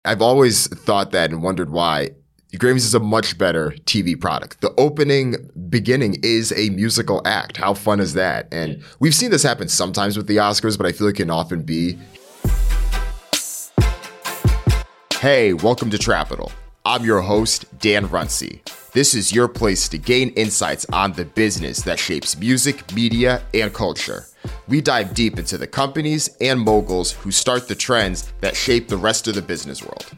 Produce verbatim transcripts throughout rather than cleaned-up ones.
I've always thought that and wondered why. The Grammys is a much better T V product. The opening beginning is a musical act. How fun is that? And we've seen this happen sometimes with the Oscars, but I feel it can often be. Hey, welcome to Trapital. I'm your host, Dan Runcie. This is your place to gain insights on the business that shapes music, media, and culture. We dive deep into the companies and moguls who start the trends that shape the rest of the business world.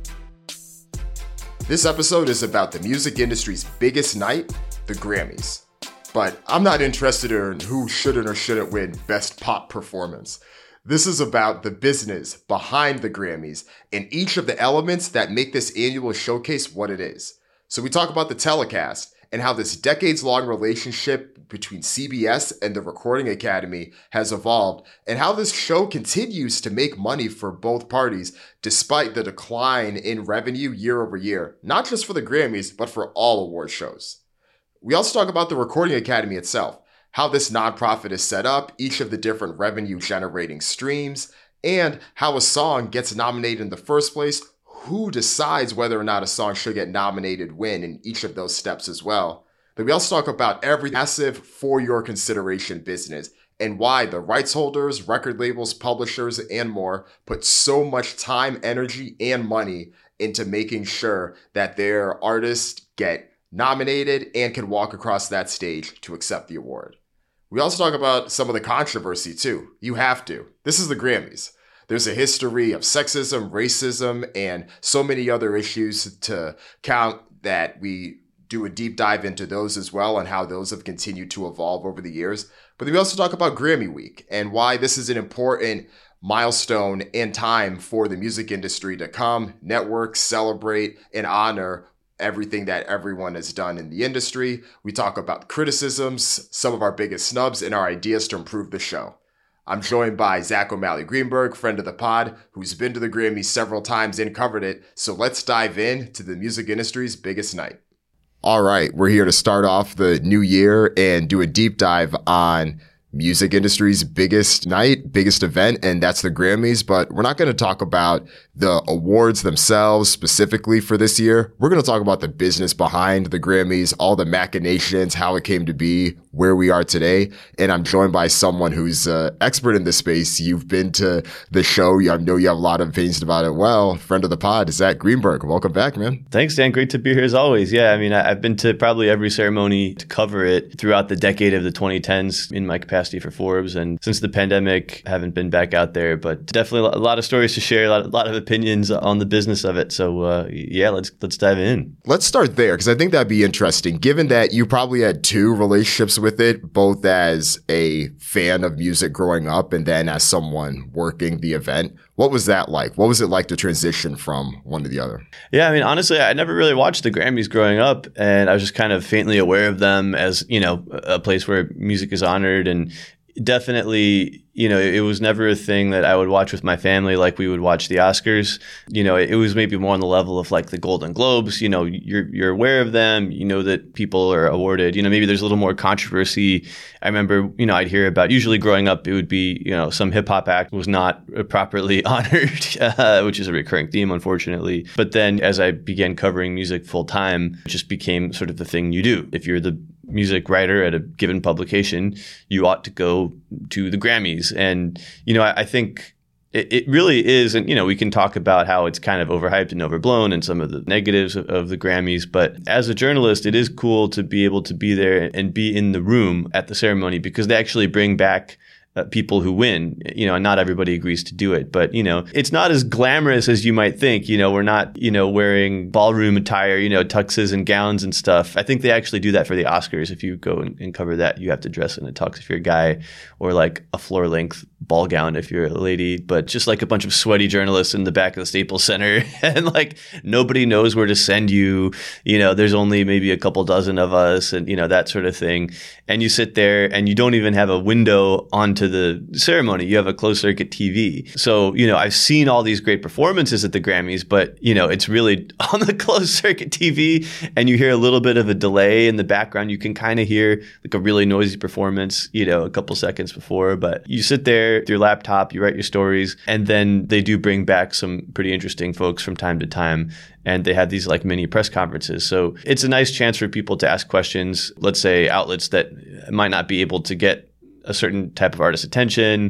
This episode is about the music industry's biggest night, the Grammys. But I'm not interested in who shouldn't or shouldn't win Best Pop Performance. This is about the business behind the Grammys and each of the elements that make this annual showcase what it is. So we talk about the telecast and how this decades-long relationship between C B S and the Recording Academy has evolved, and how this show continues to make money for both parties despite the decline in revenue year over year, not just for the Grammys, but for all award shows. We also talk about the Recording Academy itself, how this nonprofit is set up, each of the different revenue-generating streams, and how a song gets nominated in the first place, who decides whether or not a song should get nominated when in each of those steps as well. But we also talk about every massive for your consideration business and why the rights holders, record labels, publishers, and more put so much time, energy, and money into making sure that their artists get nominated and can walk across that stage to accept the award. We also talk about some of the controversy too. You have to. This is the Grammys. There's a history of sexism, racism, and so many other issues to count that we do a deep dive into those as well and how those have continued to evolve over the years. But then we also talk about Grammy Week and why this is an important milestone and time for the music industry to come, network, celebrate, and honor everything that everyone has done in the industry. We talk about criticisms, some of our biggest snubs, and our ideas to improve the show. I'm joined by Zach O'Malley Greenberg, friend of the pod, who's been to the Grammys several times and covered it. So let's dive in to the music industry's biggest night. All right, we're here to start off the new year and do a deep dive on music industry's biggest night, biggest event, and that's the Grammys. But we're not going to talk about the awards themselves specifically for this year. We're going to talk about the business behind the Grammys, all the machinations, how it came to be, where we are today. And I'm joined by someone who's uh, expert in this space. You've been to the show. I know you have a lot of opinions about it. Well, friend of the pod, Zach Greenberg. Welcome back, man. Thanks, Dan. Great to be here as always. Yeah, I mean, I've been to probably every ceremony to cover it throughout the decade of the twenty tens in my capacity for Forbes. And since the pandemic, I haven't been back out there, but definitely a lot of stories to share, a lot, a lot of opinions on the business of it. So uh, yeah, let's let's dive in. Let's start there, because I think that'd be interesting, given that you probably had two relationships with it, both as a fan of music growing up and then as someone working the event. What was that like? What was it like to transition from one to the other? Yeah, I mean, honestly, I never really watched the Grammys growing up, and I was just kind of faintly aware of them as, you know, a place where music is honored. And definitely, you know, it was never a thing that I would watch with my family like we would watch the Oscars. You know, it was maybe more on the level of like the Golden Globes. You know, you're you're aware of them. You know that people are awarded. You know, maybe there's a little more controversy. I remember, you know, I'd hear about, usually growing up, it would be, you know, some hip hop act was not properly honored, uh, which is a recurring theme, unfortunately. But then as I began covering music full time, it just became sort of the thing you do. If you're the music writer at a given publication, you ought to go to the Grammys. And, you know, I, I think it, it really is, and, you know, we can talk about how it's kind of overhyped and overblown and some of the negatives of, of the Grammys. But as a journalist, it is cool to be able to be there and be in the room at the ceremony, because they actually bring back Uh, people who win, you know, and not everybody agrees to do it. But, you know, it's not as glamorous as you might think. You know, we're not, you know, wearing ballroom attire, you know, tuxes and gowns and stuff. I think they actually do that for the Oscars. If you go and, and cover that, you have to dress in a tux if you're a guy, or like a floor length ball gown if you're a lady. But just like a bunch of sweaty journalists in the back of the Staples Center, and like nobody knows where to send you. You know, there's only maybe a couple dozen of us, and, you know, that sort of thing. And you sit there and you don't even have a window onto the ceremony. You have a closed circuit T V. So, you know, I've seen all these great performances at the Grammys, but, you know, it's really on the closed circuit T V, and you hear a little bit of a delay in the background. You can kind of hear like a really noisy performance, you know, a couple seconds before, but you sit there there with your laptop, you write your stories, and then they do bring back some pretty interesting folks from time to time. And they have these like mini press conferences. So it's a nice chance for people to ask questions, let's say outlets that might not be able to get a certain type of artist attention,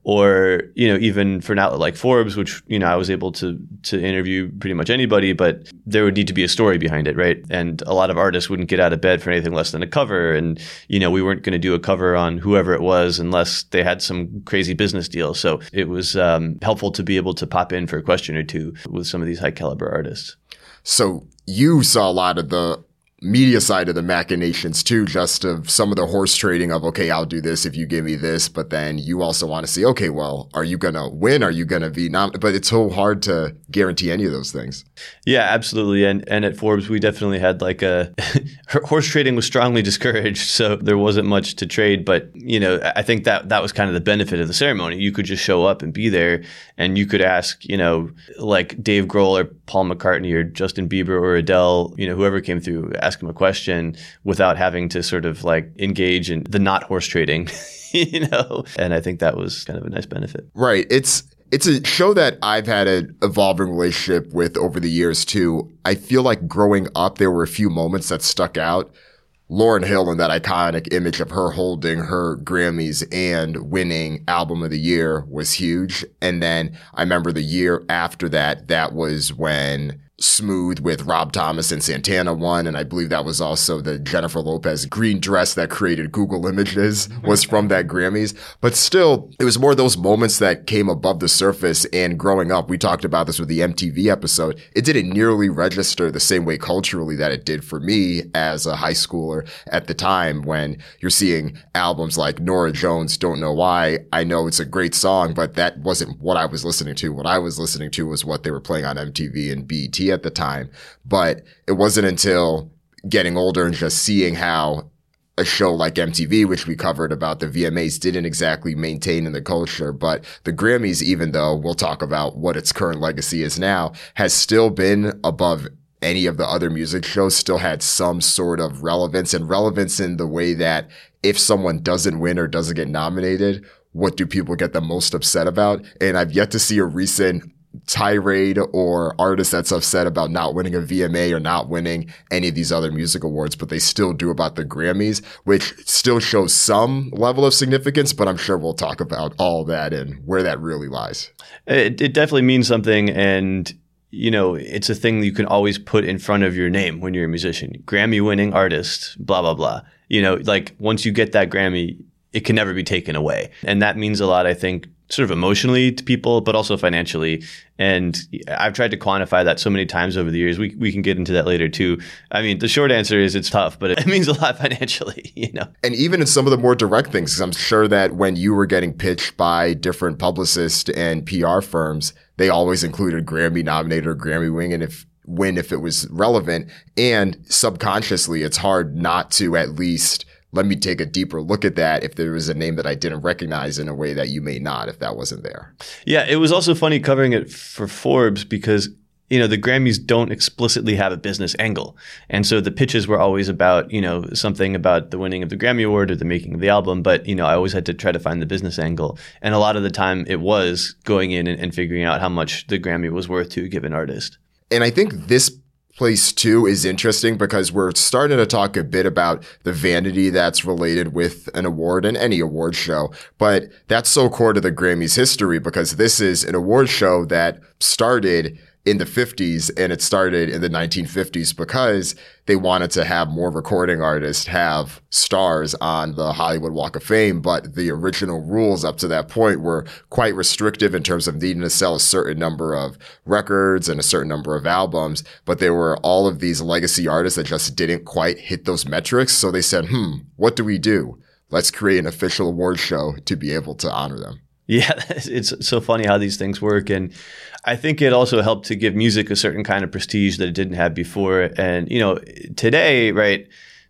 or, you know, even for an outlet like Forbes, which, you know, I was able to to interview pretty much anybody, but there would need to be a story behind it, right? And a lot of artists wouldn't get out of bed for anything less than a cover. And, you know, we weren't going to do a cover on whoever it was unless they had some crazy business deal. So it was um, helpful to be able to pop in for a question or two with some of these high caliber artists. So you saw a lot of the media side of the machinations too, just of some of the horse trading of, okay, I'll do this if you give me this, but then you also want to see, okay, well, are you going to win? Are you going to be nom-? But it's so hard to guarantee any of those things. Yeah, absolutely. And and at Forbes, we definitely had like a horse trading was strongly discouraged. So there wasn't much to trade. But, you know, I think that that was kind of the benefit of the ceremony. You could just show up and be there, and you could ask, you know, like Dave Grohl or Paul McCartney or Justin Bieber or Adele, you know, whoever came through, ask them a question without having to sort of like engage in the not horse trading, you know? And I think that was kind of a nice benefit. Right. It's It's a show that I've had an evolving relationship with over the years too. I feel like growing up, there were a few moments that stuck out. Lauryn Hill and that iconic image of her holding her Grammys and winning Album of the Year was huge. And then I remember the year after that, that was when Smooth with Rob Thomas and Santana won, and I believe that was also the Jennifer Lopez green dress that created Google Images was from that Grammys. But still, it was more of those moments that came above the surface. And growing up, we talked about this with the M T V episode, it didn't nearly register the same way culturally that it did for me as a high schooler at the time, when you're seeing albums like Norah Jones, Don't Know Why. I know it's a great song, but that wasn't what I was listening to. What I was listening to was what they were playing on M T V and B E T at the time. But it wasn't until getting older and just seeing how a show like M T V, which we covered about the V M As, didn't exactly maintain in the culture. But the Grammys, even though we'll talk about what its current legacy is now, has still been above any of the other music shows, still had some sort of relevance, and relevance in the way that if someone doesn't win or doesn't get nominated, what do people get the most upset about? And I've yet to see a recent tirade or artist that's upset about not winning a V M A or not winning any of these other music awards, but they still do about the Grammys, which still shows some level of significance, but I'm sure we'll talk about all that and where that really lies. It, it definitely means something, and you know, it's a thing you can always put in front of your name when you're a musician. Grammy winning artist, blah, blah, blah. You know, like once you get that Grammy, it can never be taken away. And that means a lot, I think, sort of emotionally to people, but also financially. And I've tried to quantify that so many times over the years. We we can get into that later too. I mean, the short answer is it's tough, but it means a lot financially, you know. And even in some of the more direct things, because I'm sure that when you were getting pitched by different publicists and P R firms, they always included Grammy nominated or Grammy win, and if win if it was relevant. And subconsciously, it's hard not to at least let me take a deeper look at that if there was a name that I didn't recognize in a way that you may not if that wasn't there. Yeah, it was also funny covering it for Forbes because, you know, the Grammys don't explicitly have a business angle. And so the pitches were always about, you know, something about the winning of the Grammy Award or the making of the album. But, you know, I always had to try to find the business angle. And a lot of the time it was going in and, and figuring out how much the Grammy was worth to a given artist. And I think this place too is interesting because we're starting to talk a bit about the vanity that's related with an award and any award show, but that's so core to the Grammys history because this is an award show that started in the fifties and it started in the nineteen fifties because they wanted to have more recording artists have stars on the Hollywood Walk of Fame. But the original rules up to that point were quite restrictive in terms of needing to sell a certain number of records and a certain number of albums. But there were all of these legacy artists that just didn't quite hit those metrics. So they said, hmm, what do we do? Let's create an official award show to be able to honor them. Yeah, it's so funny how these things work. And I think it also helped to give music a certain kind of prestige that it didn't have before. And, you know, today, right,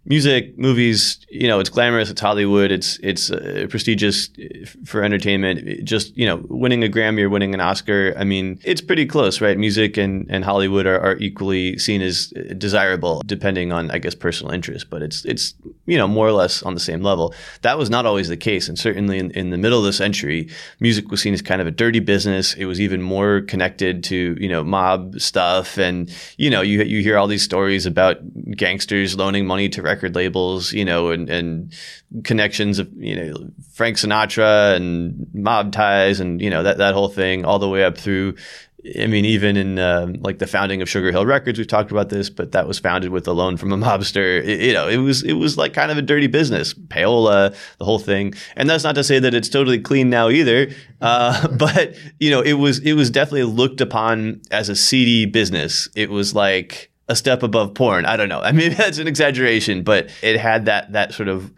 music, movies, you know, it's glamorous, it's Hollywood, it's it's uh, prestigious for entertainment. It just, you know, winning a Grammy or winning an Oscar, I mean, it's pretty close, right? Music and, and Hollywood are, are equally seen as desirable, depending on, I guess, personal interest. But it's, it's you know, more or less on the same level. That was not always the case. And certainly in, in the middle of the century, music was seen as kind of a dirty business. It was even more connected to, you know, mob stuff. And, you know, you you hear all these stories about gangsters loaning money to record labels, you know, and, and connections of, you know, Frank Sinatra and mob ties and, you know, that, that whole thing all the way up through, I mean, even in um, like the founding of Sugar Hill Records, we've talked about this, but that was founded with a loan from a mobster. It, you know, it was it was like kind of a dirty business, payola, the whole thing. And that's not to say that it's totally clean now either. Uh, but you know, it was it was definitely looked upon as a seedy business. It was like a step above porn. I don't know. I mean, that's an exaggeration, but it had that that sort of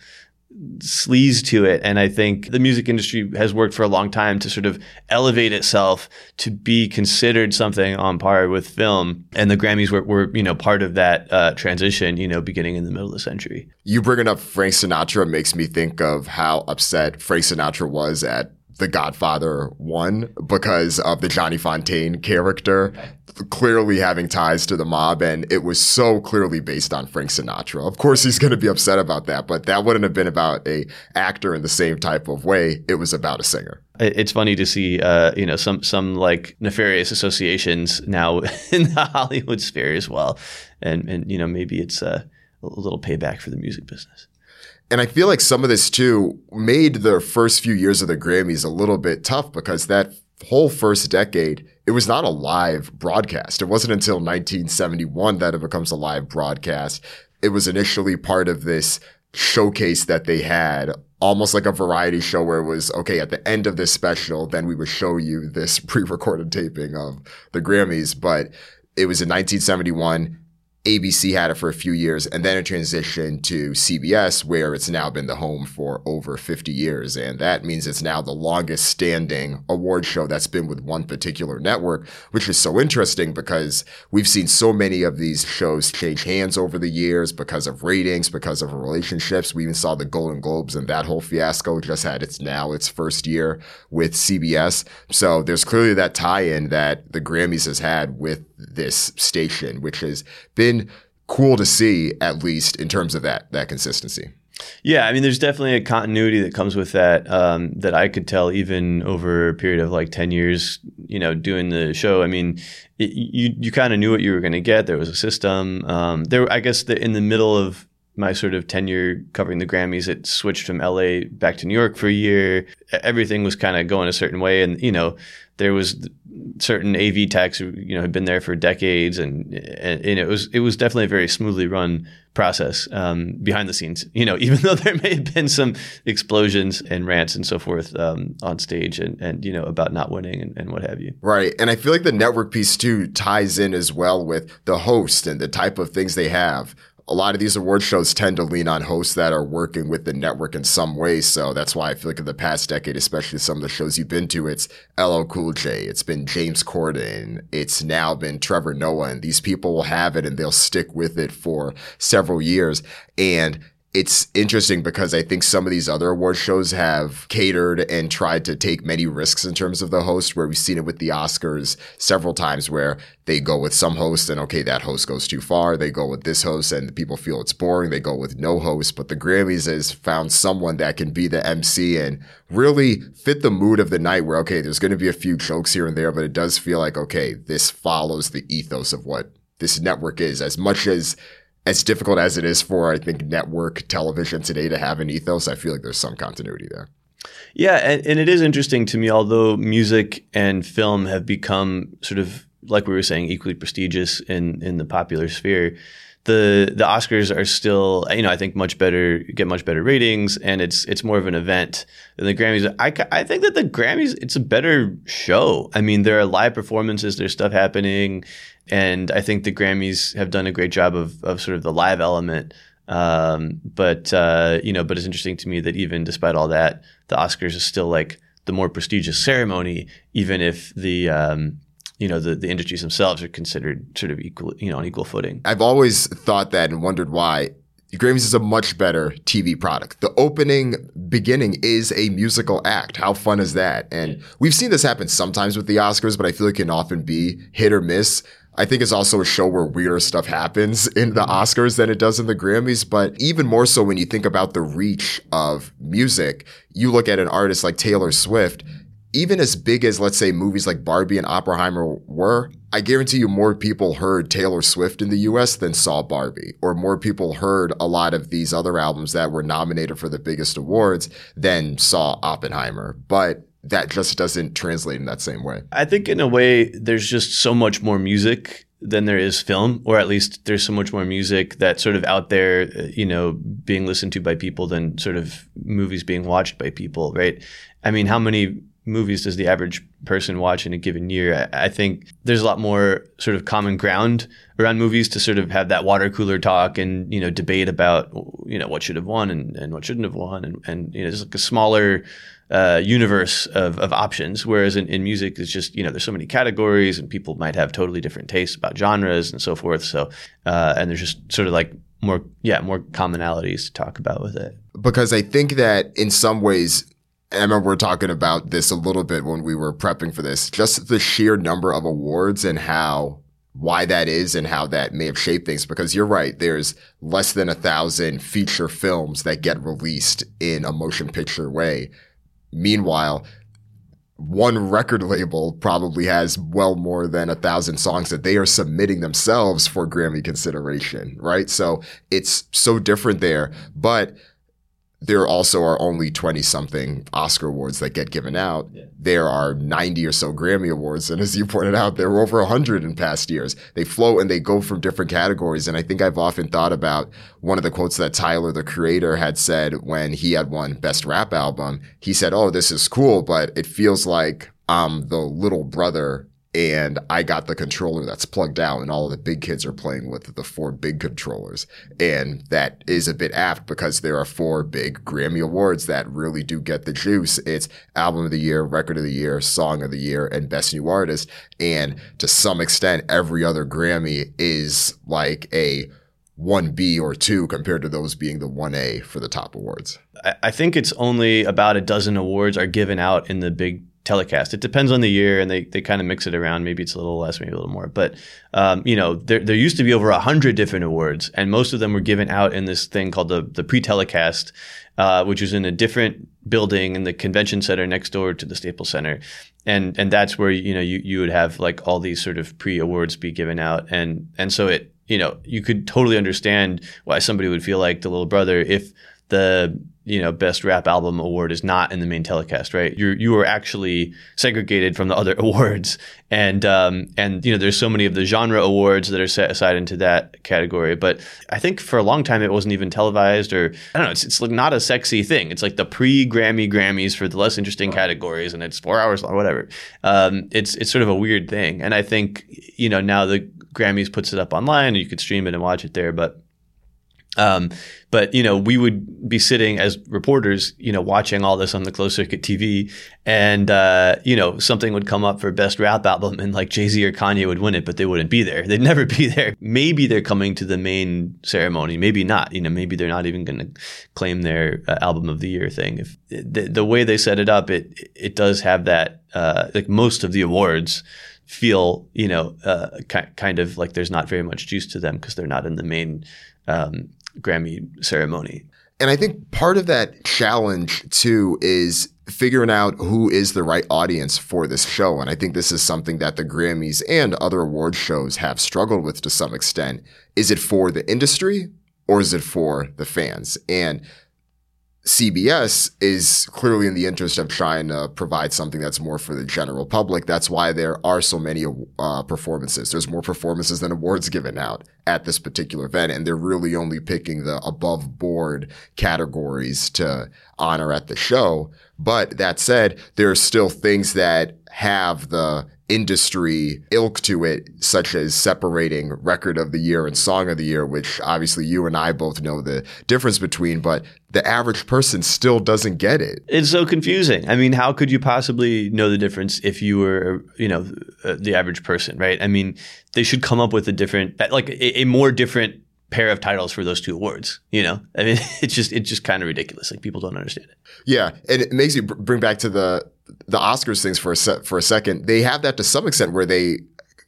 sleaze to it. And I think the music industry has worked for a long time to sort of elevate itself to be considered something on par with film. And the Grammys were, were you know, part of that uh, transition, you know, beginning in the middle of the century. You bringing up Frank Sinatra makes me think of how upset Frank Sinatra was at The Godfather one because of the Johnny Fontaine character clearly having ties to the mob, and it was so clearly based on Frank Sinatra. Of course he's going to be upset about that, but that wouldn't have been about a actor in the same type of way. It was about a singer. It's funny to see, uh, you know, some some like nefarious associations now in the Hollywood sphere as well, and and you know maybe it's uh, a little payback for the music business. And I feel like some of this, too, made the first few years of the Grammys a little bit tough because that whole first decade, it was not a live broadcast. It wasn't until nineteen seventy-one that it becomes a live broadcast. It was initially part of this showcase that they had, almost like a variety show where it was, okay, at the end of this special, then we would show you this pre-recorded taping of the Grammys. But it was in nineteen seventy-one. A B C had it for a few years, and then it transitioned to C B S, where it's now been the home for over fifty years. And that means it's now the longest standing award show that's been with one particular network, which is so interesting because we've seen so many of these shows change hands over the years because of ratings, because of relationships. We even saw the Golden Globes, and that whole fiasco just had its now its first year with C B S. So there's clearly that tie-in that the Grammys has had with this station, which has been cool to see, at least in terms of that that consistency. Yeah, I mean, there's definitely a continuity that comes with that um, that I could tell even over a period of like ten years, you know, doing the show. I mean, it, you you kind of knew what you were going to get. There was a system. Um, there, I guess, the, in the middle of my sort of tenure covering the Grammys, it switched from L A back to New York for a year. Everything was kind of going a certain way, and you know, there was certain A V techs who, you know, had been there for decades, and, and, and it was it was definitely a very smoothly run process um, behind the scenes. You know, even though there may have been some explosions and rants and so forth um, on stage, and, and you know about not winning and, and what have you. Right, and I feel like the network piece too ties in as well with the host and the type of things they have. A lot of these award shows tend to lean on hosts that are working with the network in some way. So that's why I feel like in the past decade, especially some of the shows you've been to, it's L L Cool J, it's been James Corden, it's now been Trevor Noah, and these people will have it and they'll stick with it for several years. And it's interesting because I think some of these other award shows have catered and tried to take many risks in terms of the host, where we've seen it with the Oscars several times where they go with some host and, okay, that host goes too far. They go with this host and the people feel it's boring. They go with no host. But the Grammys has found someone that can be the M C and really fit the mood of the night where, okay, there's going to be a few jokes here and there, but it does feel like, okay, this follows the ethos of what this network is. As much as As difficult as it is for, I think, network television today to have an ethos, I feel like there's some continuity there. Yeah, and, and it is interesting to me, although music and film have become sort of, like we were saying, equally prestigious in, in the popular sphere, the the Oscars are still, you know, I think much better, get much better ratings, and it's it's more of an event than the Grammys. I, I think that the Grammys, it's a better show. I mean, there are live performances, there's stuff happening, and I think the Grammys have done a great job of of sort of the live element. Um, but uh, you know, but it's interesting to me that even despite all that, the Oscars is still like the more prestigious ceremony, even if the um, you know the the industries themselves are considered sort of equal, you know, on equal footing. I've always thought that and wondered why. the Grammys is a much better T V product. The opening beginning is a musical act. How fun is that? And we've seen this happen sometimes with the Oscars, but I feel it can often be hit or miss. I think it's also a show where weirder stuff happens in the Oscars than it does in the Grammys. But even more so when you think about the reach of music, you look at an artist like Taylor Swift, even as big as, let's say, movies like Barbie and Oppenheimer were, I guarantee you more people heard Taylor Swift in the U S than saw Barbie, or more people heard a lot of these other albums that were nominated for the biggest awards than saw Oppenheimer. But that just doesn't translate in that same way. I think in a way, there's just so much more music than there is film, or at least there's so much more music that's sort of out there, you know, being listened to by people than sort of movies being watched by people, right? I mean, how many movies does the average person watch in a given year? I think there's a lot more sort of common ground around movies to sort of have that water cooler talk and, you know, debate about, you know, what should have won and, and what shouldn't have won. And, and, you know, there's like a smaller uh, universe of, of options. Whereas in, in music, it's just, you know, there's so many categories and people might have totally different tastes about genres and so forth. So, uh, and there's just sort of like more, yeah, more commonalities to talk about with it. Because I think that in some ways, I remember we were talking about this a little bit when we were prepping for this, just the sheer number of awards and how, why that is and how that may have shaped things. Because you're right, there's less than a thousand feature films that get released in a motion picture way. Meanwhile, one record label probably has well more than a thousand songs that they are submitting themselves for Grammy consideration, right? So it's so different there. But there also are only twenty-something Oscar awards that get given out. Yeah. There are ninety or so Grammy awards. And as you pointed out, there were over one hundred in past years. They float and they go from different categories. And I think I've often thought about one of the quotes that Tyler, the Creator, had said when he had won Best Rap Album. He said, oh, this is cool, but it feels like I'm the little brother and I got the controller that's plugged out and all of the big kids are playing with the four big controllers. And that is a bit apt because there are four big Grammy awards that really do get the juice. It's Album of the Year, Record of the Year, Song of the Year, and Best New Artist. And to some extent, every other Grammy is like a one B or two compared to those being the one A for the top awards. I think it's only about a dozen awards are given out in the big telecast. It depends on the year, and they they kind of mix it around. Maybe it's a little less, maybe a little more. But um, you know, there there used to be over a hundred different awards, and most of them were given out in this thing called the the pre-telecast, uh, which was in a different building in the convention center next door to the Staples Center, and and that's where you know you you would have like all these sort of pre-awards be given out, and and so it you know you could totally understand why somebody would feel like the little brother if the you know, Best Rap Album award is not in the main telecast, right? You you are actually segregated from the other awards, and um, and you know, there's so many of the genre awards that are set aside into that category. But I think for a long time it wasn't even televised, or I don't know. It's it's like not a sexy thing. It's like the pre-Grammy Grammys for the less interesting categories, and it's four hours long, whatever. Um, it's it's sort of a weird thing, and I think you know now the Grammys puts it up online, and you could stream it and watch it there, but. Um, but, you know, we would be sitting as reporters, you know, watching all this on the closed circuit T V, and, uh, you know, something would come up for Best Rap Album and like Jay-Z or Kanye would win it, but they wouldn't be there. They'd never be there. Maybe they're coming to the main ceremony. Maybe not. You know, maybe they're not even going to claim their uh, Album of the Year thing. If the, the way they set it up, it, it does have that, uh, like most of the awards feel, you know, uh, ki- kind of like there's not very much juice to them because they're not in the main, um, Grammy ceremony. And I think part of that challenge too is figuring out who is the right audience for this show. And I think this is something that the Grammys and other award shows have struggled with to some extent. Is it for the industry or is it for the fans? And C B S is clearly in the interest of trying to provide something that's more for the general public. That's why there are so many uh, performances. There's more performances than awards given out at this particular event, and they're really only picking the above board categories to honor at the show. But that said, there are still things that have the industry ilk to it, such as separating Record of the Year and Song of the Year, which obviously you and I both know the difference between, but the average person still doesn't get it. It's so confusing. I mean, how could you possibly know the difference if you were, you know, uh, the average person, right? I mean, they should come up with a different, like a, a more different pair of titles for those two awards. You know, I mean, it's just it's just kind of ridiculous. Like people don't understand it. Yeah, and it makes you br- bring back to the the Oscars things for a se- for a second. They have that to some extent where they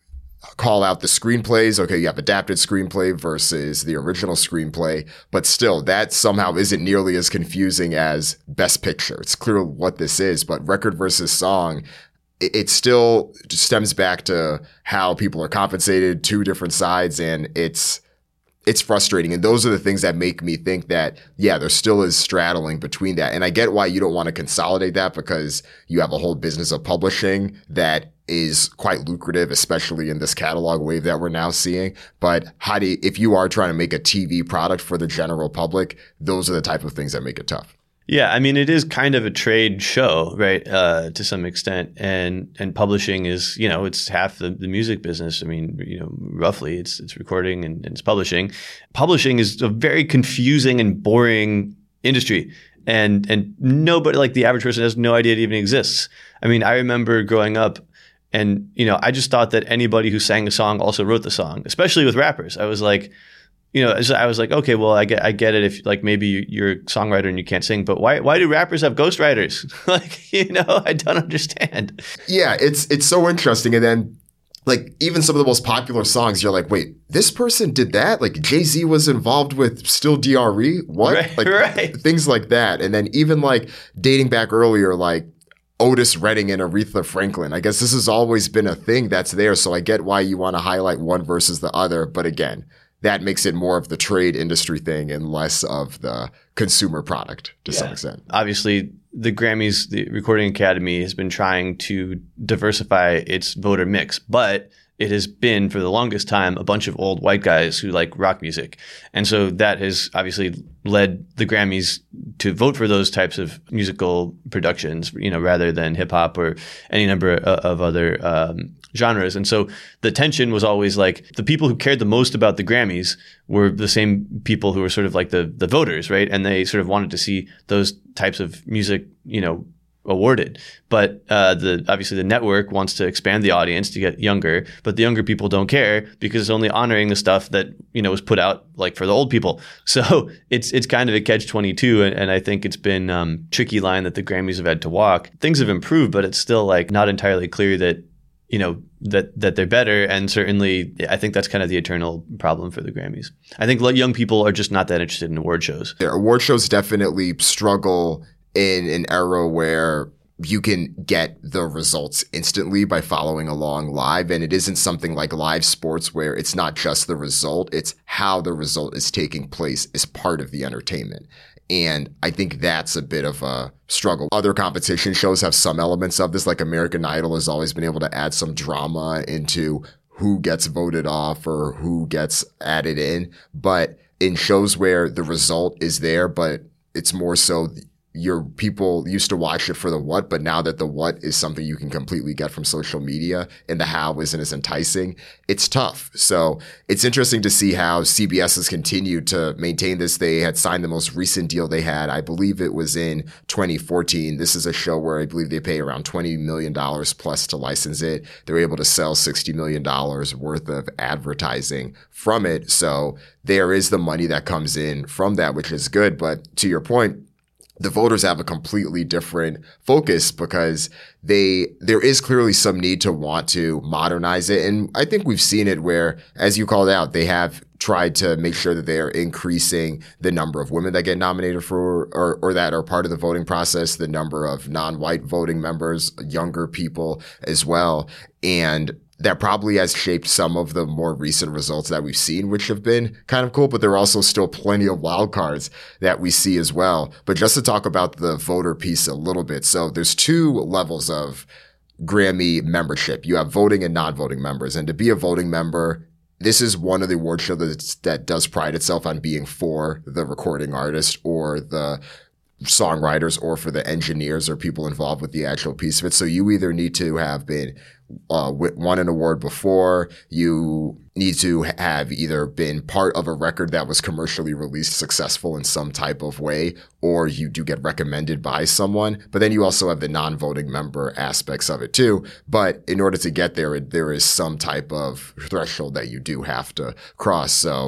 call out the screenplays. Okay, you have adapted screenplay versus the original screenplay, but still, that somehow isn't nearly as confusing as Best Picture. It's clear what this is, but record versus song, it, it still stems back to how people are compensated, two different sides, and it's it's frustrating. And those are the things that make me think that, yeah, there still is straddling between that. And I get why you don't want to consolidate that, because you have a whole business of publishing that is quite lucrative, especially in this catalog wave that we're now seeing. But how do you, if you are trying to make a T V product for the general public, those are the type of things that make it tough. Yeah, I mean, it is kind of a trade show, right, uh, to some extent. And and publishing is, you know, it's half the, the music business. I mean, you know, roughly it's it's recording and, and it's publishing. Publishing is a very confusing and boring industry. And and nobody, like the average person has no idea it even exists. I mean, I remember growing up and, you know, I just thought that anybody who sang a song also wrote the song, especially with rappers. I was like, you know, I was like, okay, well, I get, I get it if like maybe you're a songwriter and you can't sing, but why, why do rappers have ghostwriters? Like, you know, I don't understand. Yeah, it's it's so interesting. And then, like, even some of the most popular songs, you're like, wait, this person did that? Like, Jay-Z was involved with Still D R E? What? Right, like right. Things like that. And then even like dating back earlier, like Otis Redding and Aretha Franklin. I guess this has always been a thing that's there. So I get why you want to highlight one versus the other. But again, that makes it more of the trade industry thing and less of the consumer product to yeah. some extent. Obviously, the Grammys, the Recording Academy, has been trying to diversify its voter mix, but it has been for the longest time a bunch of old white guys who like rock music. And so that has obviously led the Grammys to vote for those types of musical productions, you know, rather than hip hop or any number of other um, genres. And so the tension was always like the people who cared the most about the Grammys were the same people who were sort of like the the voters, right? And they sort of wanted to see those types of music, you know, awarded. But uh, the obviously the network wants to expand the audience to get younger, but the younger people don't care because it's only honoring the stuff that, you know, was put out like for the old people. So it's it's kind of a catch twenty-two, and, and I think it's been um tricky line that the Grammys have had to walk. Things have improved, but it's still like not entirely clear that, you know, that that they're better. And certainly I think that's kind of the eternal problem for the Grammys. I think young people are just not that interested in award shows. Yeah, award shows definitely struggle in an era where you can get the results instantly by following along live. And it isn't something like live sports where it's not just the result, it's how the result is taking place as part of the entertainment. And I think that's a bit of a struggle. Other competition shows have some elements of this, like American Idol has always been able to add some drama into who gets voted off or who gets added in. But in shows where the result is there, but it's more so your people used to watch it for the what, but now that the what is something you can completely get from social media and the how isn't as enticing, it's tough. So it's interesting to see how C B S has continued to maintain this. They had signed the most recent deal they had. I believe it was in twenty fourteen. This is a show where I believe they pay around twenty million dollars plus to license it. They're able to sell sixty million dollars worth of advertising from it. So there is the money that comes in from that, which is good. But to your point, the voters have a completely different focus because they, there is clearly some need to want to modernize it. And I think we've seen it where, as you called out, they have tried to make sure that they are increasing the number of women that get nominated for, or, or that are part of the voting process, the number of non-white voting members, younger people as well. And that probably has shaped some of the more recent results that we've seen, which have been kind of cool, but there are also still plenty of wild cards that we see as well. But just to talk about the voter piece a little bit. So there's two levels of Grammy membership. You have voting and non-voting members. And to be a voting member, this is one of the award shows that, that does pride itself on being for the recording artist or the songwriters or for the engineers or people involved with the actual piece of it. So you either need to have been uh, won an award before, you need to have either been part of a record that was commercially released successful in some type of way, or you do get recommended by someone. But then you also have the non-voting member aspects of it too. But in order to get there, there is some type of threshold that you do have to cross. So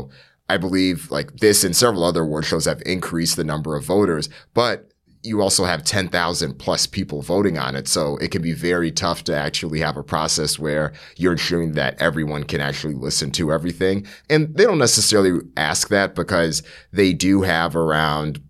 I believe like this and several other award shows have increased the number of voters, but you also have ten thousand plus people voting on it. So it can be very tough to actually have a process where you're ensuring that everyone can actually listen to everything. And they don't necessarily ask that because they do have around,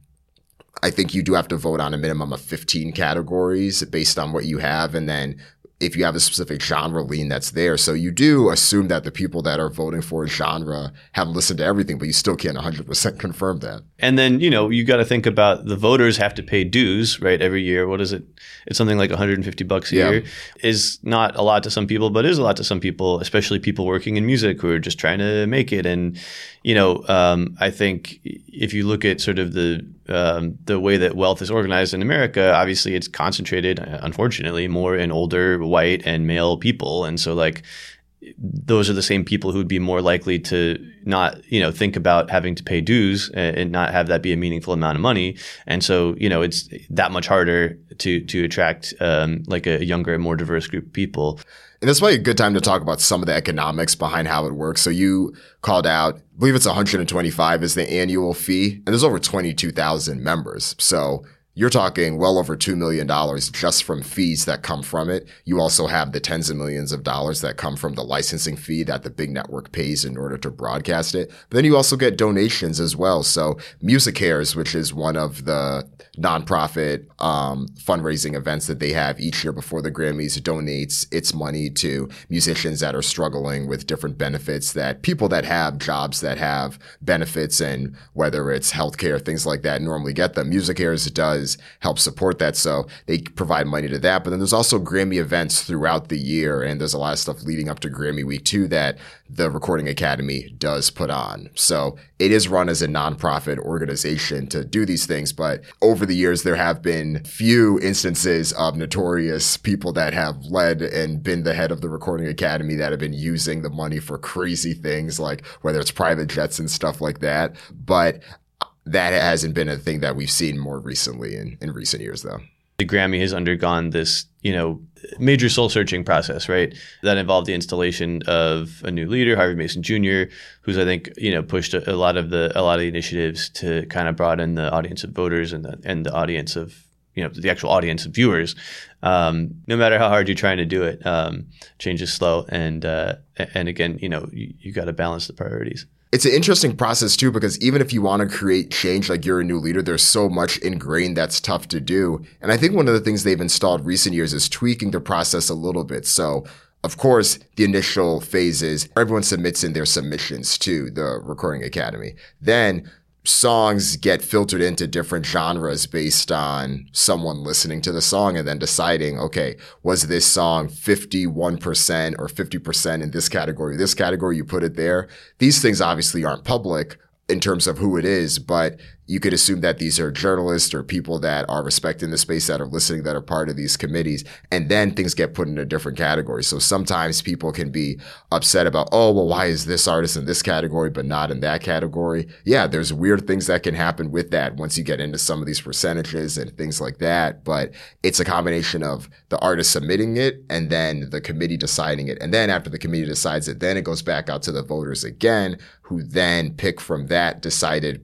I think you do have to vote on a minimum of fifteen categories based on what you have. And then if you have a specific genre lean that's there. So you do assume that the people that are voting for a genre have listened to everything, but you still can't one hundred percent confirm that. And then, you know, you got to think about the voters have to pay dues, right, every year. What is it? It's something like one hundred fifty bucks a yeah. year. Is not a lot to some people, but is a lot to some people, especially people working in music who are just trying to make it. And, you know, um, I think if you look at sort of the um, the way that wealth is organized in America, obviously it's concentrated, unfortunately, more in older white and male people. And so like those are the same people who'd be more likely to not, you know, think about having to pay dues and not have that be a meaningful amount of money. And so, you know, it's that much harder to to attract um, like a younger, more diverse group of people. And that's probably a good time to talk about some of the economics behind how it works. So you called out, I believe it's one hundred twenty-five is the annual fee, and there's over twenty-two thousand members. So you're talking well over two million dollars just from fees that come from it. You also have the tens of millions of dollars that come from the licensing fee that the big network pays in order to broadcast it. But then you also get donations as well. So MusiCares, which is one of the nonprofit um, fundraising events that they have each year before the Grammys, donates its money to musicians that are struggling with different benefits, that people that have jobs that have benefits, and whether it's healthcare, things like that, normally get them. MusiCares does help support that. So they provide money to that. But then there's also Grammy events throughout the year. And there's a lot of stuff leading up to Grammy Week too that the Recording Academy does put on. So it is run as a nonprofit organization to do these things. But over the years, there have been few instances of notorious people that have led and been the head of the Recording Academy that have been using the money for crazy things, like whether it's private jets and stuff like that. But that hasn't been a thing that we've seen more recently in, in recent years, though. The Grammy has undergone this, you know, major soul-searching process, right? That involved the installation of a new leader, Harvey Mason Junior, who's, I think, you know, pushed a, a lot of the a lot of the initiatives to kind of broaden the audience of voters and the and the audience of, you know, the actual audience of viewers. Um, no matter how hard you're trying to do it, um, change is slow, and uh, and again, you know, you, you got to balance the priorities. It's an interesting process too, because even if you want to create change, like you're a new leader, there's so much ingrained that's tough to do. And I think one of the things they've installed recent years is tweaking the process a little bit. So of course, the initial phase is everyone submits in their submissions to the Recording Academy. Then songs get filtered into different genres based on someone listening to the song and then deciding, okay, was this song fifty-one percent or fifty percent in this category, this category, you put it there. These things obviously aren't public in terms of who it is, but you could assume that these are journalists or people that are respecting the space that are listening, that are part of these committees. And then things get put into different categories. So sometimes people can be upset about, oh, well, why is this artist in this category, but not in that category? Yeah, there's weird things that can happen with that once you get into some of these percentages and things like that. But it's a combination of the artist submitting it and then the committee deciding it. And then after the committee decides it, then it goes back out to the voters again, who then pick from that decided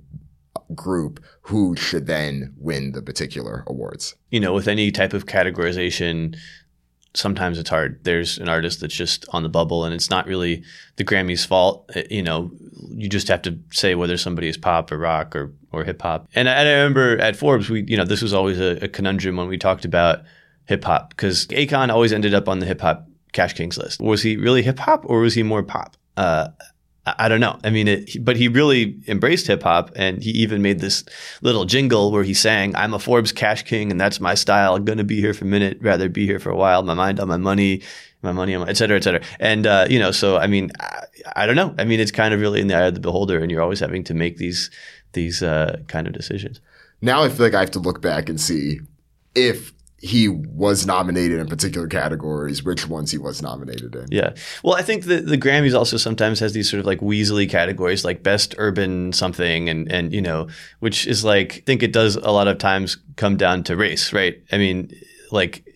group who should then win the particular awards. You know, with any type of categorization, sometimes it's hard. There's an artist that's just on the bubble and it's not really the Grammy's fault. You know, you just have to say whether somebody is pop or rock or, or hip hop. And I, and I remember at Forbes, we, you know, this was always a, a conundrum when we talked about hip hop, because Akon always ended up on the hip hop Cash Kings list. Was he really hip hop or was he more pop? Uh, I don't know. I mean, it, but he really embraced hip hop, and he even made this little jingle where he sang, "I'm a Forbes Cash King, and that's my style. I'm going to be here for a minute, rather be here for a while. My mind on my money, my money on my," et cetera, et cetera. And, uh, you know, so, I mean, I, I don't know. I mean, it's kind of really in the eye of the beholder, and you're always having to make these, these uh, kind of decisions. Now I feel like I have to look back and see if he was nominated in particular categories, which ones he was nominated in. Yeah. Well, I think the, the Grammys also sometimes has these sort of like Weasley categories, like best urban something, and, and, you know, which is like, I think it does a lot of times come down to race, right? I mean, like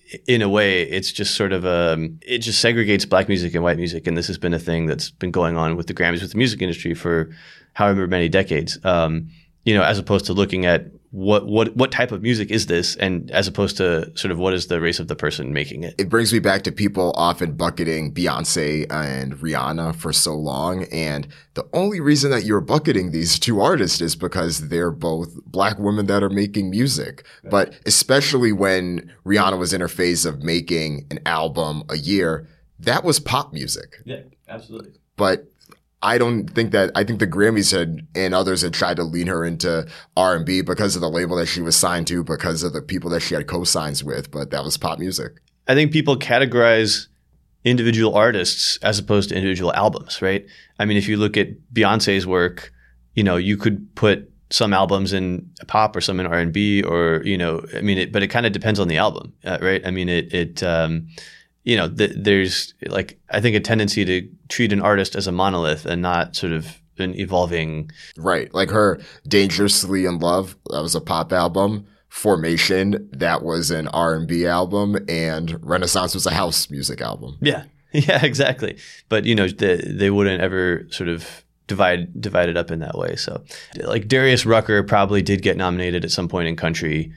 in a way, it's just sort of a, it just segregates black music and white music. And this has been a thing that's been going on with the Grammys, with the music industry for however many decades, um, you know, as opposed to looking at what, what, what type of music is this? And as opposed to sort of what is the race of the person making it? It brings me back to people often bucketing Beyonce and Rihanna for so long. And the only reason that you're bucketing these two artists is because they're both black women that are making music. Right. But especially when Rihanna was in her phase of making an album a year, that was pop music. Yeah, absolutely. But I don't think that, I think the Grammys had, and others had tried to lean her into R and B because of the label that she was signed to, because of the people that she had co-signs with, but that was pop music. I think people categorize individual artists as opposed to individual albums, right? I mean, if you look at Beyonce's work, you know, you could put some albums in pop or some in R and B, or, you know, I mean, it, but it kind of depends on the album, uh, right? I mean, it, it, um, you know, th- there's like, I think a tendency to treat an artist as a monolith and not sort of an evolving. Right. Like her Dangerously in Love, that was a pop album. Formation, that was an R and B album. And Renaissance was a house music album. Yeah. Yeah, exactly. But, you know, they, they wouldn't ever sort of divide, divide it up in that way. So like Darius Rucker probably did get nominated at some point in country,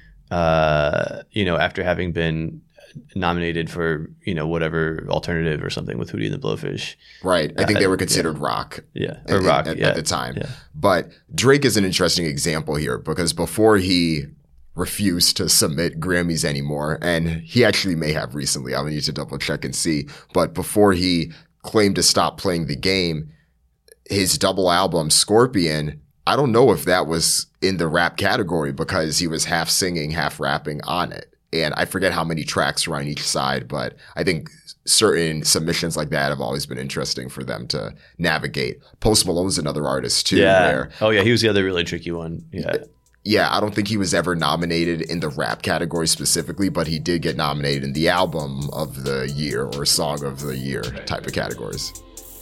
uh, you know, after having been nominated for, you know, whatever alternative or something with Hootie and the Blowfish. Right. I think they were uh, considered yeah. rock. Yeah. Or at, rock at, yeah. at the time. Yeah. But Drake is an interesting example here, because before he refused to submit Grammys anymore, and he actually may have recently, I would need to double check and see, but before he claimed to stop playing the game, his double album Scorpion, I don't know if that was in the rap category, because he was half singing, half rapping on it. And I forget how many tracks were on each side, but I think certain submissions like that have always been interesting for them to navigate. Post Malone's another artist too. Yeah. Where, oh yeah, he was the other really tricky one. Yeah. Yeah, I don't think he was ever nominated in the rap category specifically, but he did get nominated in the album of the year or song of the year type of categories.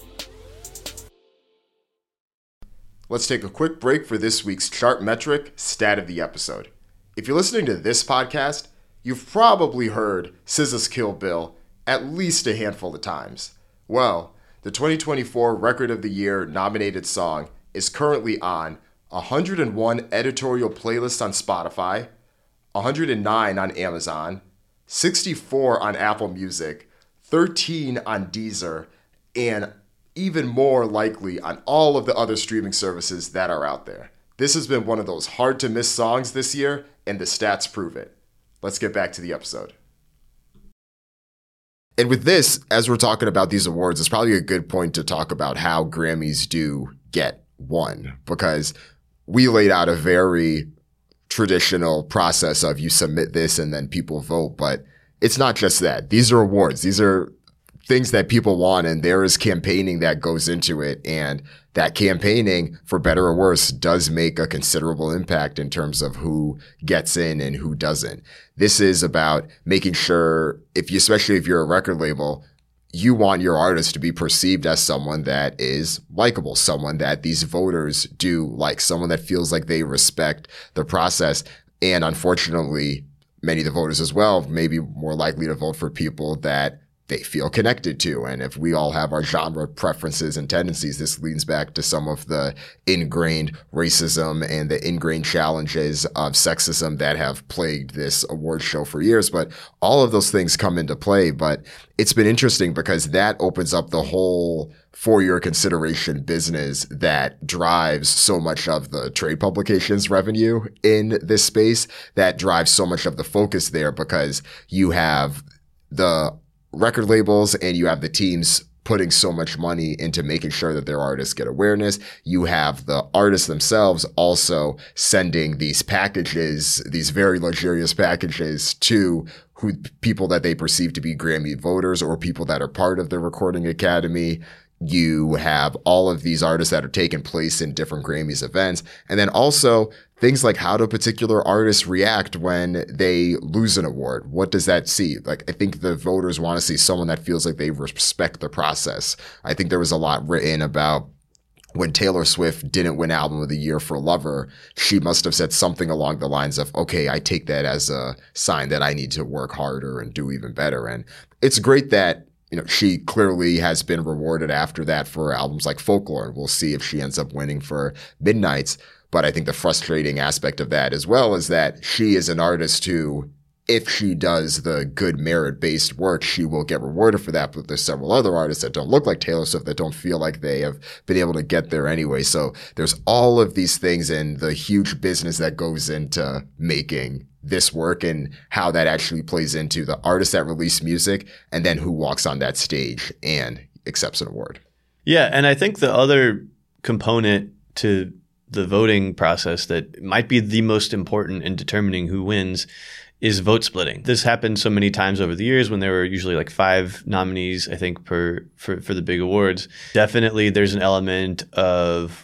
Let's take a quick break for this week's chart metric stat of the episode. If you're listening to this podcast, you've probably heard S Z A's Kill Bill at least a handful of times. Well, the twenty twenty-four Record of the Year nominated song is currently on one hundred one editorial playlists on Spotify, one hundred nine on Amazon, sixty-four on Apple Music, thirteen on Deezer, and even more likely on all of the other streaming services that are out there. This has been one of those hard to miss songs this year, and the stats prove it. Let's get back to the episode. And with this, as we're talking about these awards, it's probably a good point to talk about how Grammys do get won, because we laid out a very traditional process of you submit this and then people vote, but it's not just that. These are awards. These are things that people want, and there is campaigning that goes into it. And that campaigning, for better or worse, does make a considerable impact in terms of who gets in and who doesn't. This is about making sure, if you, especially if you're a record label, you want your artist to be perceived as someone that is likable, someone that these voters do like, someone that feels like they respect the process. And unfortunately, many of the voters as well may be more likely to vote for people that they feel connected to. And if we all have our genre preferences and tendencies, this leans back to some of the ingrained racism and the ingrained challenges of sexism that have plagued this award show for years. But all of those things come into play. But it's been interesting because that opens up the whole for your consideration business that drives so much of the trade publications revenue in this space, that drives so much of the focus there, because you have the record labels and you have the teams putting so much money into making sure that their artists get awareness. You have the artists themselves also sending these packages, these very luxurious packages, to who people that they perceive to be Grammy voters or people that are part of the Recording Academy. You have all of these artists that are taking place in different Grammys events. And then also things like, how do particular artists react when they lose an award? What does that see? Like, I think the voters want to see someone that feels like they respect the process. I think there was a lot written about when Taylor Swift didn't win Album of the Year for Lover, she must have said something along the lines of, okay, I take that as a sign that I need to work harder and do even better. And it's great that, you know, she clearly has been rewarded after that for albums like Folklore. And we'll see if she ends up winning for Midnights. But I think the frustrating aspect of that as well is that she is an artist who, if she does the good merit-based work, she will get rewarded for that. But there's several other artists that don't look like Taylor Swift that don't feel like they have been able to get there anyway. So there's all of these things and the huge business that goes into making this work and how that actually plays into the artists that release music and then who walks on that stage and accepts an award. Yeah, and I think the other component to the voting process that might be the most important in determining who wins is vote splitting. This happened so many times over the years when there were usually like five nominees, I think, per for, for the big awards. Definitely there's an element of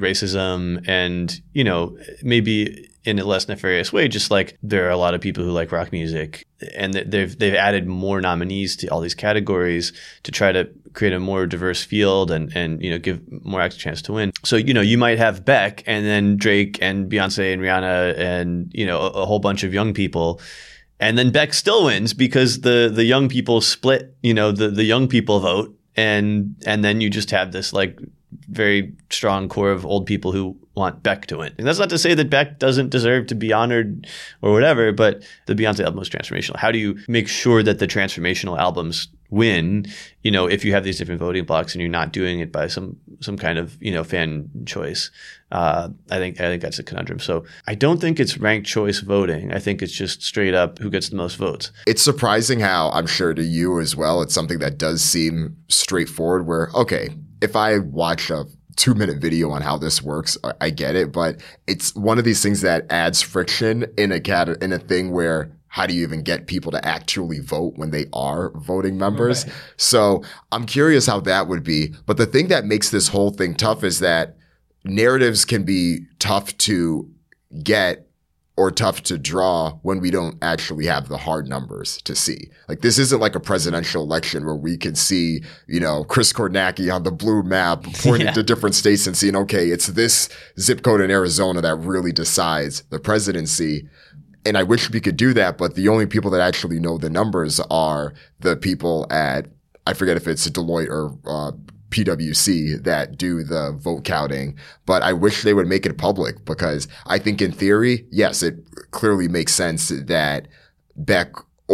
racism and, you know, maybe in a less nefarious way, just like there are a lot of people who like rock music and they've they've added more nominees to all these categories to try to create a more diverse field and, and you know, give more acts a chance to win. So, you know, you might have Beck and then Drake and Beyonce and Rihanna and, you know, a, a whole bunch of young people. And then Beck still wins because the the young people split, you know, the, the young people vote. And and then you just have this like very strong core of old people who want Beck to win. And that's not to say that Beck doesn't deserve to be honored or whatever, but the Beyonce album was transformational. How do you make sure that the transformational albums win, you know, if you have these different voting blocks and you're not doing it by some some kind of, you know, fan choice? Uh, I think I think that's a conundrum. So I don't think it's ranked choice voting. I think it's just straight up who gets the most votes. It's surprising how, I'm sure to you as well, it's something that does seem straightforward where, okay, if I watch a two minute video on how this works, I get it, but it's one of these things that adds friction in a cat in a thing where how do you even get people to actually vote when they are voting members? Right. So I'm curious how that would be. But the thing that makes this whole thing tough is that narratives can be tough to get or tough to draw when we don't actually have the hard numbers to see. Like, this isn't like a presidential election where we can see, you know, Chris Kornacki on the blue map pointing yeah. to different states and seeing, okay, it's this zip code in Arizona that really decides the presidency. And I wish we could do that, but the only people that actually know the numbers are the people at, I forget if it's Deloitte or uh, P W C that do the vote counting, but I wish they would make it public because I think in theory, yes, it clearly makes sense that Beck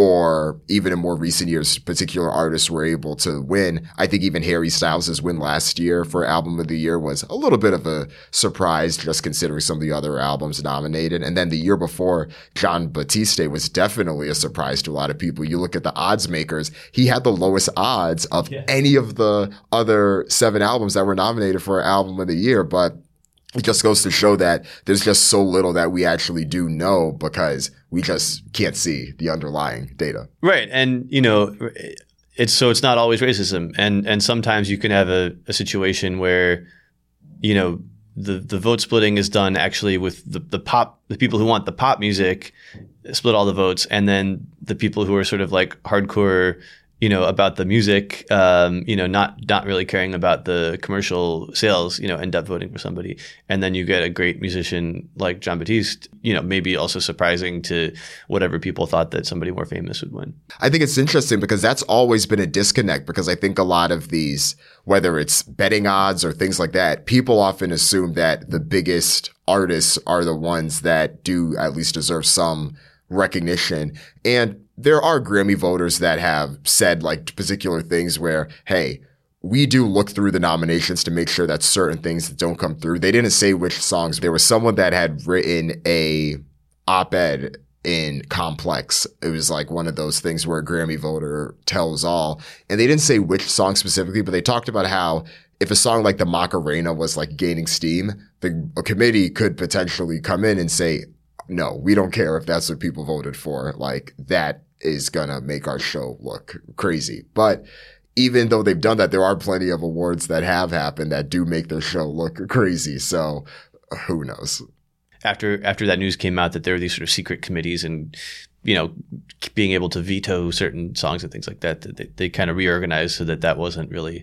or even in more recent years, particular artists were able to win. I think even Harry Styles' win last year for Album of the Year was a little bit of a surprise, just considering some of the other albums nominated. And then the year before, Jon Batiste was definitely a surprise to a lot of people. You look at the odds makers, he had the lowest odds of yeah. any of the other seven albums that were nominated for Album of the Year. But it just goes to show that there's just so little that we actually do know because we just can't see the underlying data. Right. And, you know, it's so it's not always racism. And and sometimes you can have a, a situation where, you know, the, the vote splitting is done actually with the, the pop, the people who want the pop music split all the votes. And then the people who are sort of like hardcore, you know, about the music, um, you know, not not really caring about the commercial sales, you know, end up voting for somebody. And then you get a great musician like Jon Batiste, you know, maybe also surprising to whatever people thought that somebody more famous would win. I think it's interesting because that's always been a disconnect because I think a lot of these, whether it's betting odds or things like that, people often assume that the biggest artists are the ones that do at least deserve some recognition. And there are Grammy voters that have said like particular things where, hey, we do look through the nominations to make sure that certain things don't come through. They didn't say which songs. There was someone that had written a op-ed in Complex. It was like one of those things where a Grammy voter tells all. And they didn't say which song specifically, but they talked about how if a song like the Macarena was like gaining steam, the a committee could potentially come in and say, no, we don't care if that's what people voted for. Like, that is gonna make our show look crazy. But even though they've done that, there are plenty of awards that have happened that do make their show look crazy. So who knows? After after that news came out that there were these sort of secret committees and, you know, being able to veto certain songs and things like that, they, they kind of reorganized so that that wasn't really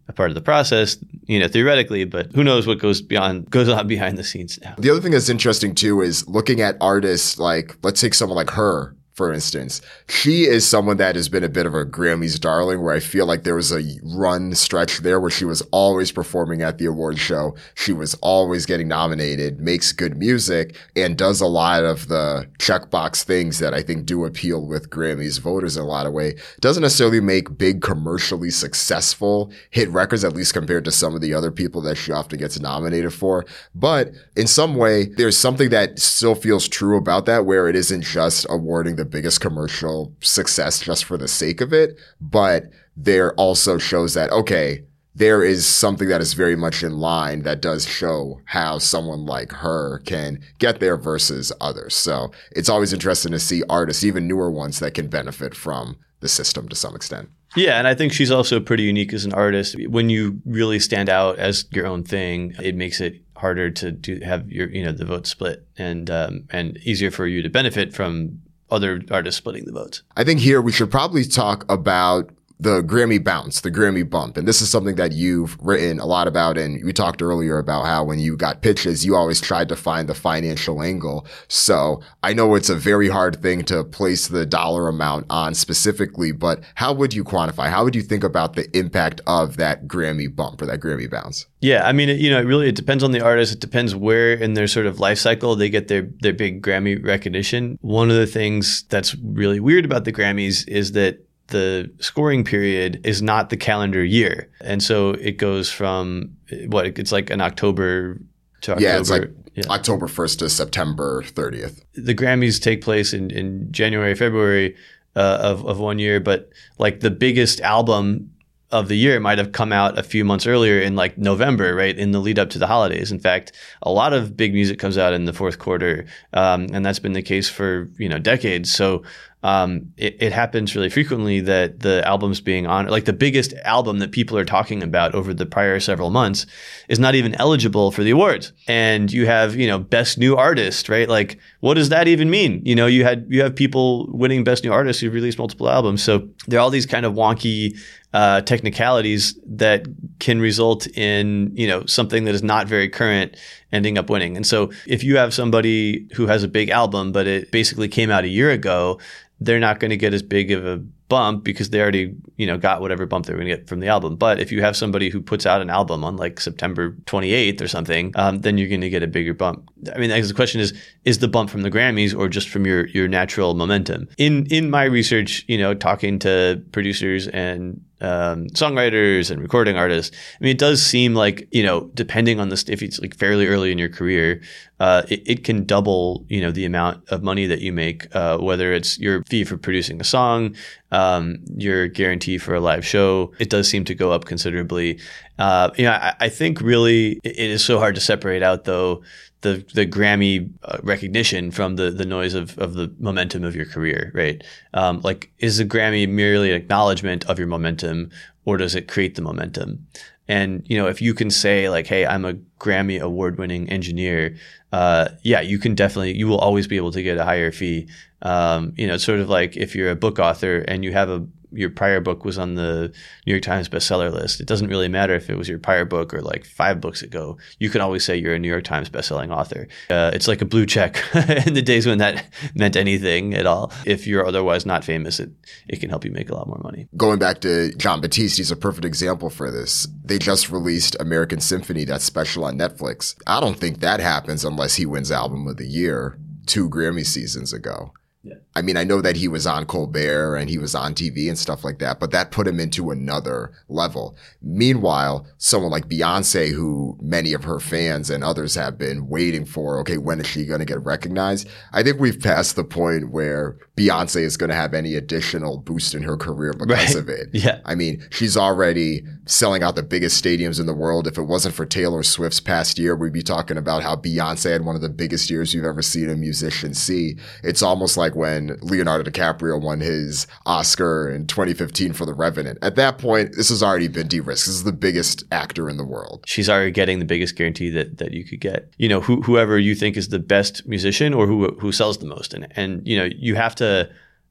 a part of the process, you know, theoretically, but who knows what goes beyond goes on behind the scenes now. The other thing that's interesting too is looking at artists like, let's take someone like her, for instance. She is someone that has been a bit of a Grammys darling, where I feel like there was a run stretch there where she was always performing at the award show. She was always getting nominated, makes good music, and does a lot of the checkbox things that I think do appeal with Grammys voters in a lot of way. Doesn't necessarily make big commercially successful hit records, at least compared to some of the other people that she often gets nominated for. But in some way, there's something that still feels true about that, where it isn't just awarding the biggest commercial success just for the sake of it, but there also shows that, okay, there is something that is very much in line that does show how someone like her can get there versus others. So it's always interesting to see artists, even newer ones, that can benefit from the system to some extent. Yeah, and I think she's also pretty unique as an artist. When you really stand out as your own thing, it makes it harder to do, have your, you know, the vote split, and um, and easier for you to benefit from other artists splitting the votes. I think here we should probably talk about the Grammy bounce, the Grammy bump. And this is something that you've written a lot about. And we talked earlier about how when you got pitches, you always tried to find the financial angle. So I know it's a very hard thing to place the dollar amount on specifically, but how would you quantify? How would you think about the impact of that Grammy bump or that Grammy bounce? Yeah, I mean, it, you know, it really, it depends on the artist. It depends where in their sort of life cycle they get their, their big Grammy recognition. One of the things that's really weird about the Grammys is that the scoring period is not the calendar year. And so it goes from what it's like an October to October. Yeah, it's like yeah. October first to September thirtieth. The Grammys take place in, in January, February uh, of, of one year, but like the biggest album of the year might have come out a few months earlier in like November, right, in the lead up to the holidays. In fact, a lot of big music comes out in the fourth quarter, um, and that's been the case for, you know, decades. So um, it, it happens really frequently that the albums being on, like the biggest album that people are talking about over the prior several months is not even eligible for the awards. And you have, you know, best new artist, right? Like, what does that even mean? You know, you had you have people winning best new artists who released multiple albums. So there are all these kind of wonky Uh, technicalities that can result in, you know, something that is not very current ending up winning. And so if you have somebody who has a big album, but it basically came out a year ago, they're not going to get as big of a bump because they already, you know, got whatever bump they're going to get from the album. But if you have somebody who puts out an album on like September twenty-eighth or something, um, then you're going to get a bigger bump. I mean, the question is, is the bump from the Grammys or just from your your natural momentum? In in my research, you know, talking to producers and um, songwriters and recording artists, I mean, it does seem like, you know, depending on this, if it's like fairly early in your career, uh, it, it can double, you know, the amount of money that you make, uh, whether it's your fee for producing a song, um, your guarantee for a live show. It does seem to go up considerably. Uh, you know, I, I think really it is so hard to separate out, though, the the Grammy uh, recognition from the the noise of of the momentum of your career, right? Um, like, is the Grammy merely an acknowledgement of your momentum, or does it create the momentum? And, you know, if you can say like, hey, I'm a Grammy award-winning engineer, uh, yeah, you can definitely, you will always be able to get a higher fee. Um, you know, it's sort of like if you're a book author and you have a your prior book was on the New York Times bestseller list. It doesn't really matter if it was your prior book or like five books ago. You can always say you're a New York Times bestselling author. Uh, it's like a blue check in the days when that meant anything at all. If you're otherwise not famous, it, it can help you make a lot more money. Going back to Jon Batiste, he's a perfect example for this. They just released American Symphony, that special on Netflix. I don't think that happens unless he wins Album of the Year two Grammy seasons ago. Yeah. I mean, I know that he was on Colbert and he was on T V and stuff like that, but that put him into another level. Meanwhile, someone like Beyonce, who many of her fans and others have been waiting for, okay, when is she going to get recognized? I think we've passed the point where Beyonce is going to have any additional boost in her career because right. of it. Yeah. I mean, she's already selling out the biggest stadiums in the world. If it wasn't for Taylor Swift's past year, we'd be talking about how Beyonce had one of the biggest years you've ever seen a musician see. It's almost like when Leonardo DiCaprio won his Oscar in twenty fifteen for The Revenant. At that point, this has already been de-risked. This is the biggest actor in the world. She's already getting the biggest guarantee that, that you could get. You know, who, whoever you think is the best musician or who who sells the most. And, and, you know, you have to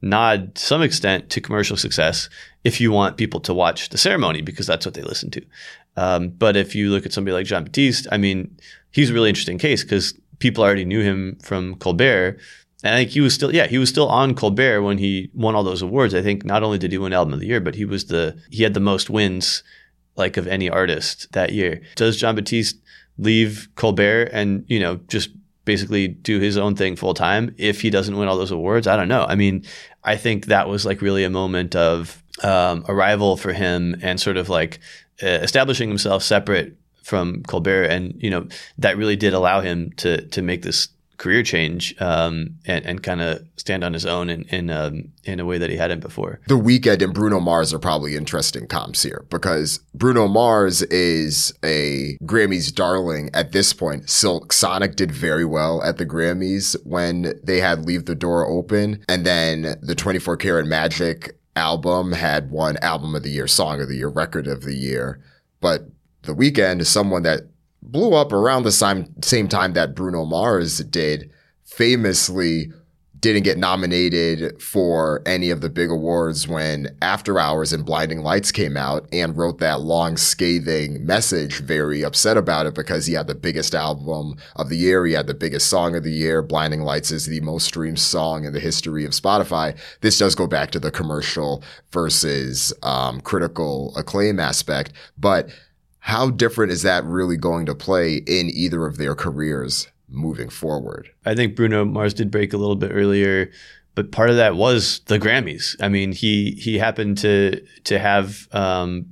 nod to some extent to commercial success if you want people to watch the ceremony because that's what they listen to. Um, but if you look at somebody like Jon Batiste, I mean, he's a really interesting case because people already knew him from Colbert. And I think he was still, yeah, he was still on Colbert when he won all those awards. I think not only did he win Album of the Year, but he was the, he had the most wins like of any artist that year. Does Jon Batiste leave Colbert and, you know, just basically do his own thing full time if he doesn't win all those awards? I don't know. I mean, I think that was like really a moment of um, arrival for him and sort of like uh, establishing himself separate from Colbert. And, you know, that really did allow him to to make this career change um, and, and kind of stand on his own in in, um, in a way that he hadn't before. The Weeknd and Bruno Mars are probably interesting comps here because Bruno Mars is a Grammys darling at this point. Silk Sonic did very well at the Grammys when they had Leave the Door Open. And then the twenty-four Karat Magic album had won Album of the Year, Song of the Year, Record of the Year. But The Weeknd is someone that blew up around the same, same time that Bruno Mars did, famously didn't get nominated for any of the big awards when After Hours and Blinding Lights came out and wrote that long scathing message, very upset about it because he had the biggest album of the year. He had the biggest song of the year. Blinding Lights is the most streamed song in the history of Spotify. This does go back to the commercial versus um, critical acclaim aspect, but how different is that really going to play in either of their careers moving forward? I think Bruno Mars did break a little bit earlier, but part of that was the Grammys. I mean, he he happened to to have, um,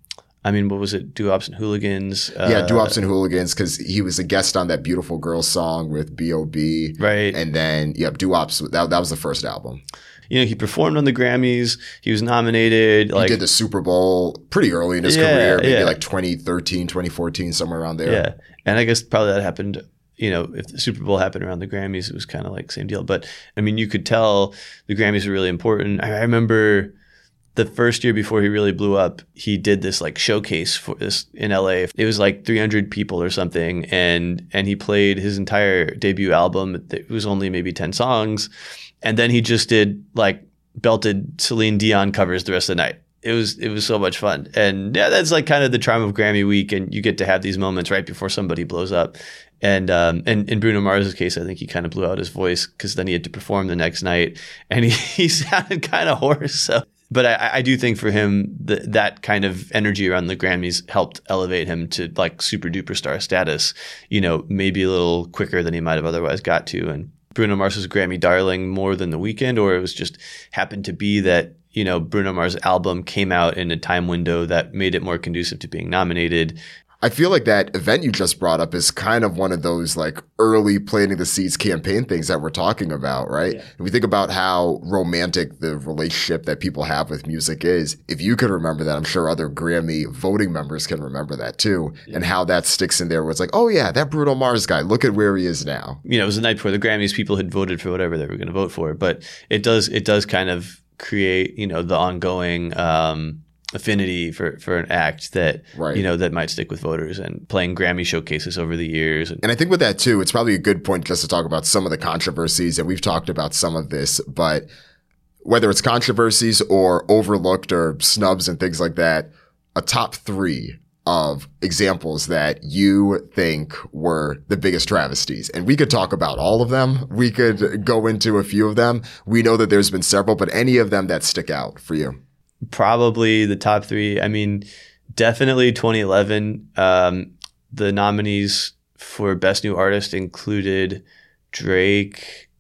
I mean, what was it? Doo-Wops and Hooligans. Uh, yeah, Doo-Wops and Hooligans, because he was a guest on that Beautiful Girl song with B O B Right. And then, yep, Doo-Wops, that, that was the first album. You know, he performed on the Grammys. He was nominated. Like, he did the Super Bowl pretty early in his yeah, career, maybe yeah. like twenty thirteen, twenty fourteen, somewhere around there. Yeah. And I guess probably that happened, you know, if the Super Bowl happened around the Grammys, it was kind of like same deal. But I mean, you could tell the Grammys were really important. I remember the first year before he really blew up, he did this like showcase for this in L A. It was like three hundred people or something. And, and he played his entire debut album. It was only maybe ten songs. And then he just did like belted Celine Dion covers the rest of the night. It was it was so much fun. And yeah, that's like kind of the charm of Grammy week. And you get to have these moments right before somebody blows up. And um, and in Bruno Mars's case, I think he kind of blew out his voice because then he had to perform the next night and he, he sounded kind of hoarse. So. But I, I do think for him, the, that kind of energy around the Grammys helped elevate him to like super duper star status, you know, maybe a little quicker than he might have otherwise got to. And Bruno Mars was Grammy darling more than The Weeknd, or it was just happened to be that, you know, Bruno Mars' album came out in a time window that made it more conducive to being nominated. I feel like that event you just brought up is kind of one of those like early planting the seeds campaign things that we're talking about, right? Yeah. If we think about how romantic the relationship that people have with music is, if you can remember that, I'm sure other Grammy voting members can remember that too. Yeah. And how that sticks in there where it's like, oh yeah, that Bruno Mars guy, look at where he is now. You know, it was the night before the Grammys, people had voted for whatever they were going to vote for, but it does, it does kind of create, you know, the ongoing, um, affinity for, for an act that, right. you know, that might stick with voters and playing Grammy showcases over the years. And I think with that too, it's probably a good point just to talk about some of the controversies, and we've talked about some of this, but whether it's controversies or overlooked or snubs and things like that, a top three of examples that you think were the biggest travesties. And we could talk about all of them. We could go into a few of them. We know that there's been several, but any of them that stick out for you? Probably the top three. I mean, definitely twenty eleven. Um, the nominees for Best New Artist included Drake,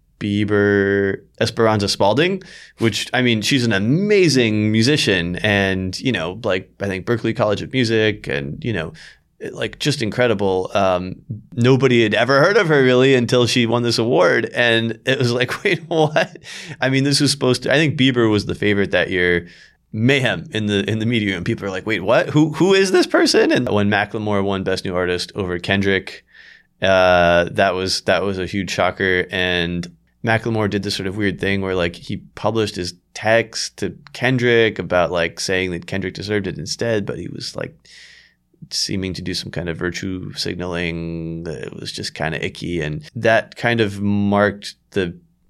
Bieber, Esperanza Spalding, which, I mean, she's an amazing musician and, you know, like, I think Berklee College of Music and, you know, like just incredible. Um, nobody had ever heard of her really until she won this award. And it was like, wait, what? I mean, this was supposed to, I think Bieber was the favorite that year. Mayhem in the in the media room. People are like, wait, what? Who who is this person? And when Macklemore won Best New Artist over Kendrick, uh, that was that was a huge shocker. And Macklemore did this sort of weird thing where like he published his text to Kendrick about like saying that Kendrick deserved it instead, but he was like seeming to do some kind of virtue signaling that it was just kind of icky. And that kind of marked the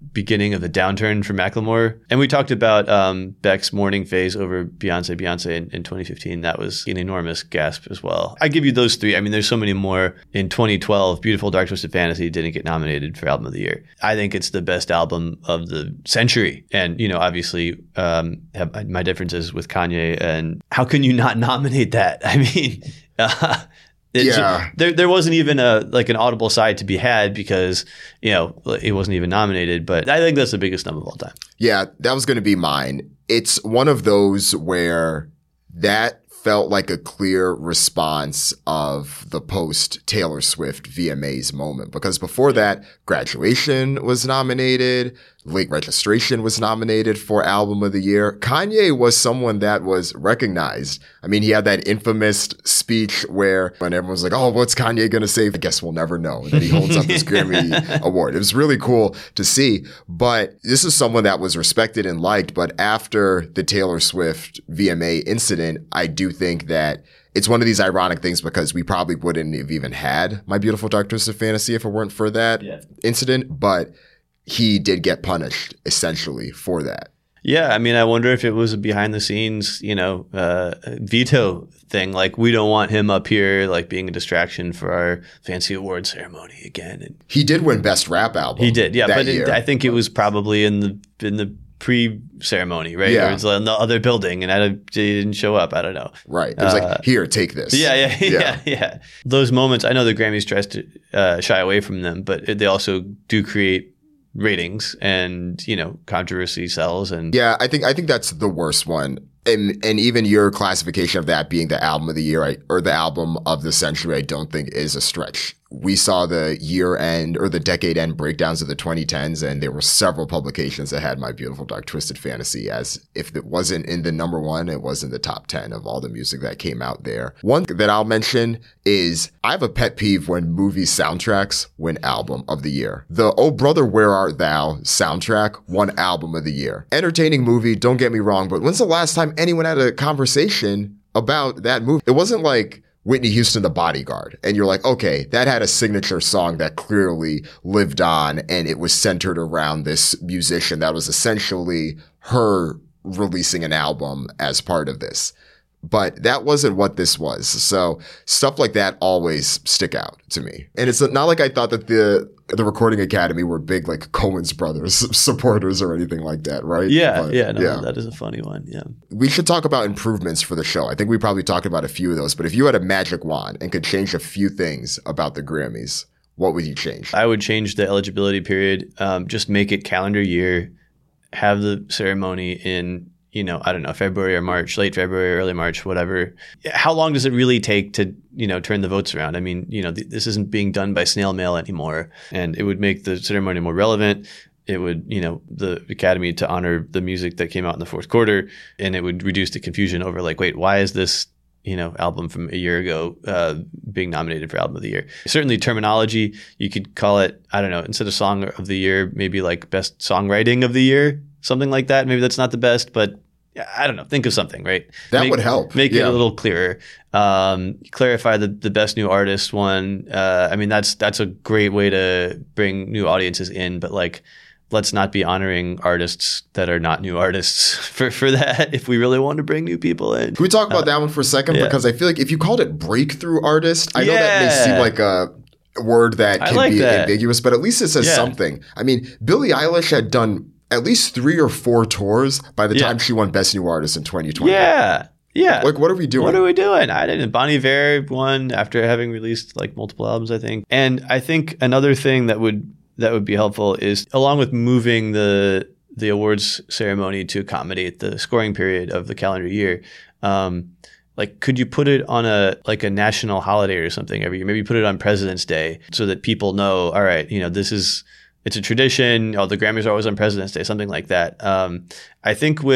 beginning of the downturn for Macklemore. And we talked about um, Beck's morning phase over Beyonce, Beyonce in, in twenty fifteen. That was an enormous gasp as well. I give you those three. I mean, there's so many more. In twenty twelve, Beautiful Dark Twisted Fantasy didn't get nominated for Album of the Year. I think it's the best album of the century. And, you know, obviously um, have my differences with Kanye. And how can you not nominate that? I mean, uh, It's, yeah. There there wasn't even a like an audible side to be had because, you know, it wasn't even nominated. But I think that's the biggest number of all time. Yeah, that was going to be mine. It's one of those where that felt like a clear response of the post Taylor Swift V M As moment, because before that, Graduation was nominated, Late Registration was nominated for Album of the Year. Kanye was someone that was recognized. I mean, he had that infamous speech where when everyone was like, oh, what's Kanye going to say? I guess we'll never know. And then he holds up this Grammy award. It was really cool to see. But this is someone that was respected and liked. But after the Taylor Swift V M A incident, I do think that it's one of these ironic things because we probably wouldn't have even had My Beautiful Dark Twisted Fantasy if it weren't for that yeah. incident. But he did get punished essentially for that. Yeah, I mean, I wonder if it was a behind the scenes, you know, uh, veto thing. Like, we don't want him up here, like, being a distraction for our fancy award ceremony again. And he did win Best Rap Album. He did, yeah. But it, I think it was probably in the in the pre-ceremony, right? Yeah. It was in the other building, and I he didn't show up. I don't know. Right. It was uh, like, here, take this. Yeah, yeah, yeah, yeah, yeah. Those moments, I know the Grammys tries to uh, shy away from them, but they also do create ratings, and you know, controversy sells. And yeah, I think I think that's the worst one. And and even your classification of that being the album of the year, I, or the album of the century, I don't think is a stretch. We saw the year end or the decade end breakdowns of the twenty tens, and there were several publications that had My Beautiful Dark Twisted Fantasy as if it wasn't in the number one, it was in the top ten of all the music that came out there. One that I'll mention is I have a pet peeve when movie soundtracks win album of the year. The Oh Brother, Where Art Thou soundtrack won album of the year. Entertaining movie, don't get me wrong, but when's the last time anyone had a conversation about that movie? It wasn't like Whitney Houston, The Bodyguard. And you're like, okay, that had a signature song that clearly lived on, and it was centered around this musician that was essentially her releasing an album as part of this. But that wasn't what this was. So stuff like that always stick out to me. And it's not like I thought that the the Recording Academy were big like Coen's Brothers supporters or anything like that, right? Yeah, but, yeah, no, yeah. That is a funny one, yeah. We should talk about improvements for the show. I think we probably talked about a few of those, but if you had a magic wand and could change a few things about the Grammys, what would you change? I would change the eligibility period, um, just make it calendar year, have the ceremony in, you know, I don't know, February or March, late February, early March, whatever. How long does it really take to, you know, turn the votes around? I mean, you know, th- this isn't being done by snail mail anymore, and it would make the ceremony more relevant. It would, you know, the Academy to honor the music that came out in the fourth quarter, and it would reduce the confusion over like, wait, why is this, you know, album from a year ago uh, being nominated for Album of the Year? Certainly terminology, you could call it, I don't know, instead of Song of the Year, maybe like Best Songwriting of the Year, something like that. Maybe that's not the best, but I don't know. Think of something, right? That make, would help. Make yeah. it a little clearer. Um, clarify the, the best new artist one. Uh, I mean, that's that's a great way to bring new audiences in, but like, let's not be honoring artists that are not new artists for, for that if we really want to bring new people in. Can we talk about uh, that one for a second? Yeah. Because I feel like if you called it breakthrough artist, I know yeah. that may seem like a word that can like be that. ambiguous, but at least it says yeah. something. I mean, Billie Eilish had done at least three or four tours by the yeah. time she won Best New Artist in twenty twenty. Yeah. Yeah. Like, what are we doing? What are we doing? I didn't. Bon Iver won after having released like multiple albums, I think. And I think another thing that would that would be helpful is, along with moving the the awards ceremony to accommodate the scoring period of the calendar year, um, like, could you put it on a like a national holiday or something every year? Maybe put it on President's Day so that people know, all right, you know, this is, it's a tradition. Oh, the Grammys are always on President's Day, something like that. Um, I think with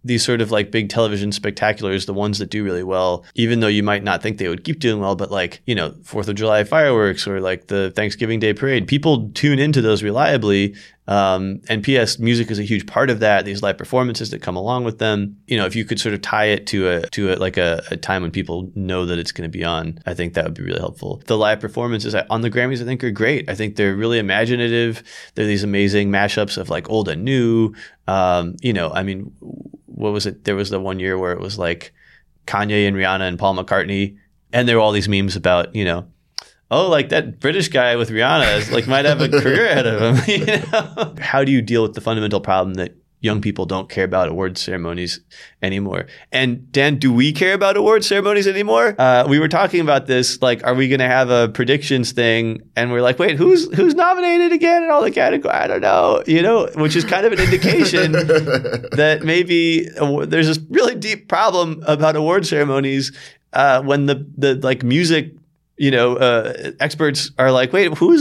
these sort of like big television spectaculars, the ones that do really well, even though you might not think they would keep doing well, but like, you know, fourth of July fireworks or like the Thanksgiving Day parade, people tune into those reliably. Um, and P S music is a huge part of that. These live performances that come along with them. You know, if you could sort of tie it to a to a, like a, a time when people know that it's going to be on, I think that would be really helpful. The live performances on the Grammys, I think, are great. I think they're really imaginative. They're these amazing mashups of like old and new. Um, you know, I mean, what was it? There was the one year where it was like Kanye and Rihanna and Paul McCartney, and there were all these memes about, you know, oh, like that British guy with Rihanna is like might have a career ahead of him. You know? How do you deal with the fundamental problem that young people don't care about award ceremonies anymore? And Dan, do we care about award ceremonies anymore? Uh, we were talking about this, like, are we going to have a predictions thing? And we're like, wait, who's who's nominated again in all the categories? I don't know, you know, which is kind of an indication that maybe uh, there's this really deep problem about award ceremonies uh, when the the like music, you know, uh, experts are like, wait, who's,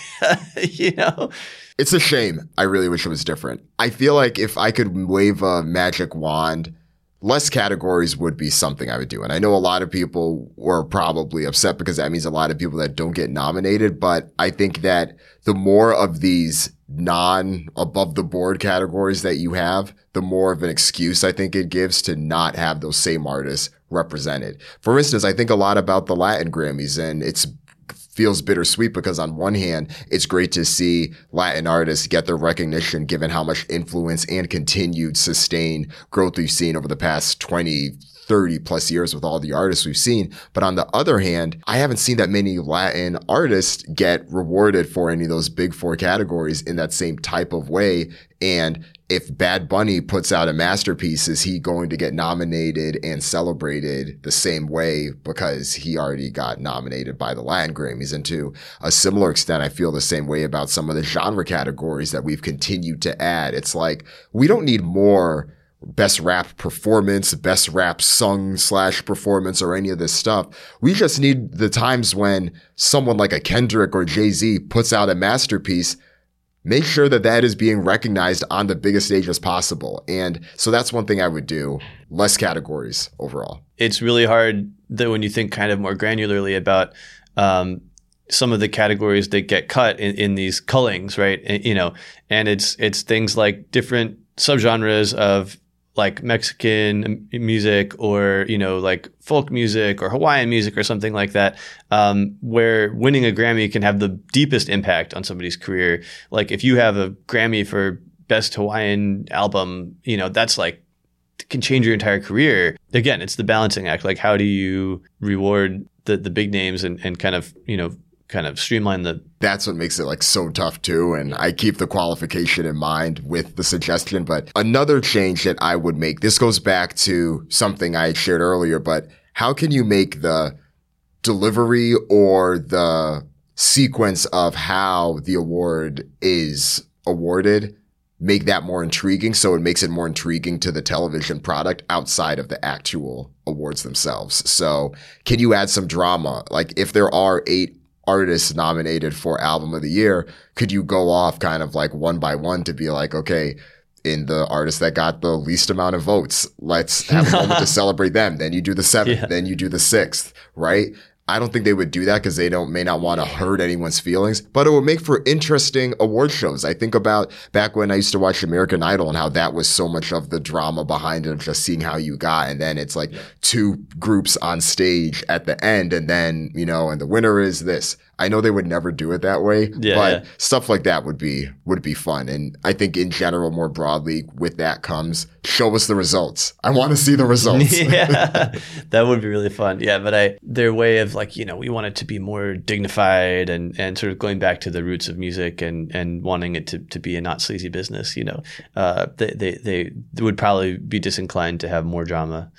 you know? It's a shame. I really wish it was different. I feel like if I could wave a magic wand, less categories would be something I would do. And I know a lot of people were probably upset because that means a lot of people that don't get nominated. But I think that the more of these non above the board categories that you have, the more of an excuse I think it gives to not have those same artists represented. For instance, I think a lot about the Latin Grammys, and it's feels bittersweet because on one hand, it's great to see Latin artists get their recognition given how much influence and continued sustained growth we've seen over the past twenty, thirty plus years with all the artists we've seen. But on the other hand, I haven't seen that many Latin artists get rewarded for any of those big four categories in that same type of way. And if Bad Bunny puts out a masterpiece, is he going to get nominated and celebrated the same way because he already got nominated by the Latin Grammys? And to a similar extent, I feel the same way about some of the genre categories that we've continued to add. It's like, we don't need more best rap performance, best rap sung slash performance, or any of this stuff. We just need the times when someone like a Kendrick or Jay-Z puts out a masterpiece. Make sure that that is being recognized on the biggest stage as possible. And so that's one thing I would do. Less categories overall. It's really hard that when you think kind of more granularly about um, some of the categories that get cut in, in these cullings, right? And, you know, and it's it's things like different subgenres of like Mexican music, or, you know, like folk music or Hawaiian music or something like that, um, where winning a Grammy can have the deepest impact on somebody's career. Like if you have a Grammy for best Hawaiian album, you know, that's like, can change your entire career. Again, it's the balancing act. Like, how do you reward the, the big names and, and kind of, you know, kind of streamline the... That's what makes it like so tough too. And I keep the qualification in mind with the suggestion. But another change that I would make, this goes back to something I had shared earlier, but how can you make the delivery or the sequence of how the award is awarded, make that more intriguing, so it makes it more intriguing to the television product outside of the actual awards themselves? So can you add some drama? Like if there are eight artists nominated for album of the year, could you go off kind of like one by one to be like, okay, in the artists that got the least amount of votes, let's have a moment to celebrate them. Then you do the seventh, yeah. Then you do the sixth, right? I don't think they would do that because they don't may not want to hurt anyone's feelings, but it would make for interesting award shows. I think about back when I used to watch American Idol and how that was so much of the drama behind it of just seeing how you got. And then it's like yeah. two groups on stage at the end, and then, you know, and the winner is this. I know they would never do it that way, yeah, but yeah. stuff like that would be would be fun. And I think in general, more broadly, with that comes, show us the results. I want to see the results. Yeah, that would be really fun. Yeah, but I their way of like, you know, we want it to be more dignified and, and sort of going back to the roots of music and, and wanting it to, to be a not sleazy business, you know, uh, they, they, they would probably be disinclined to have more drama.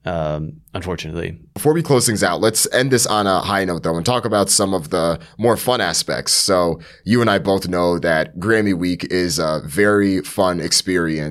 Um, unfortunately. Before we close things out, let's end this on a high note though and talk about some of the more fun aspects. So you and I both know that Grammy Week is a very fun experience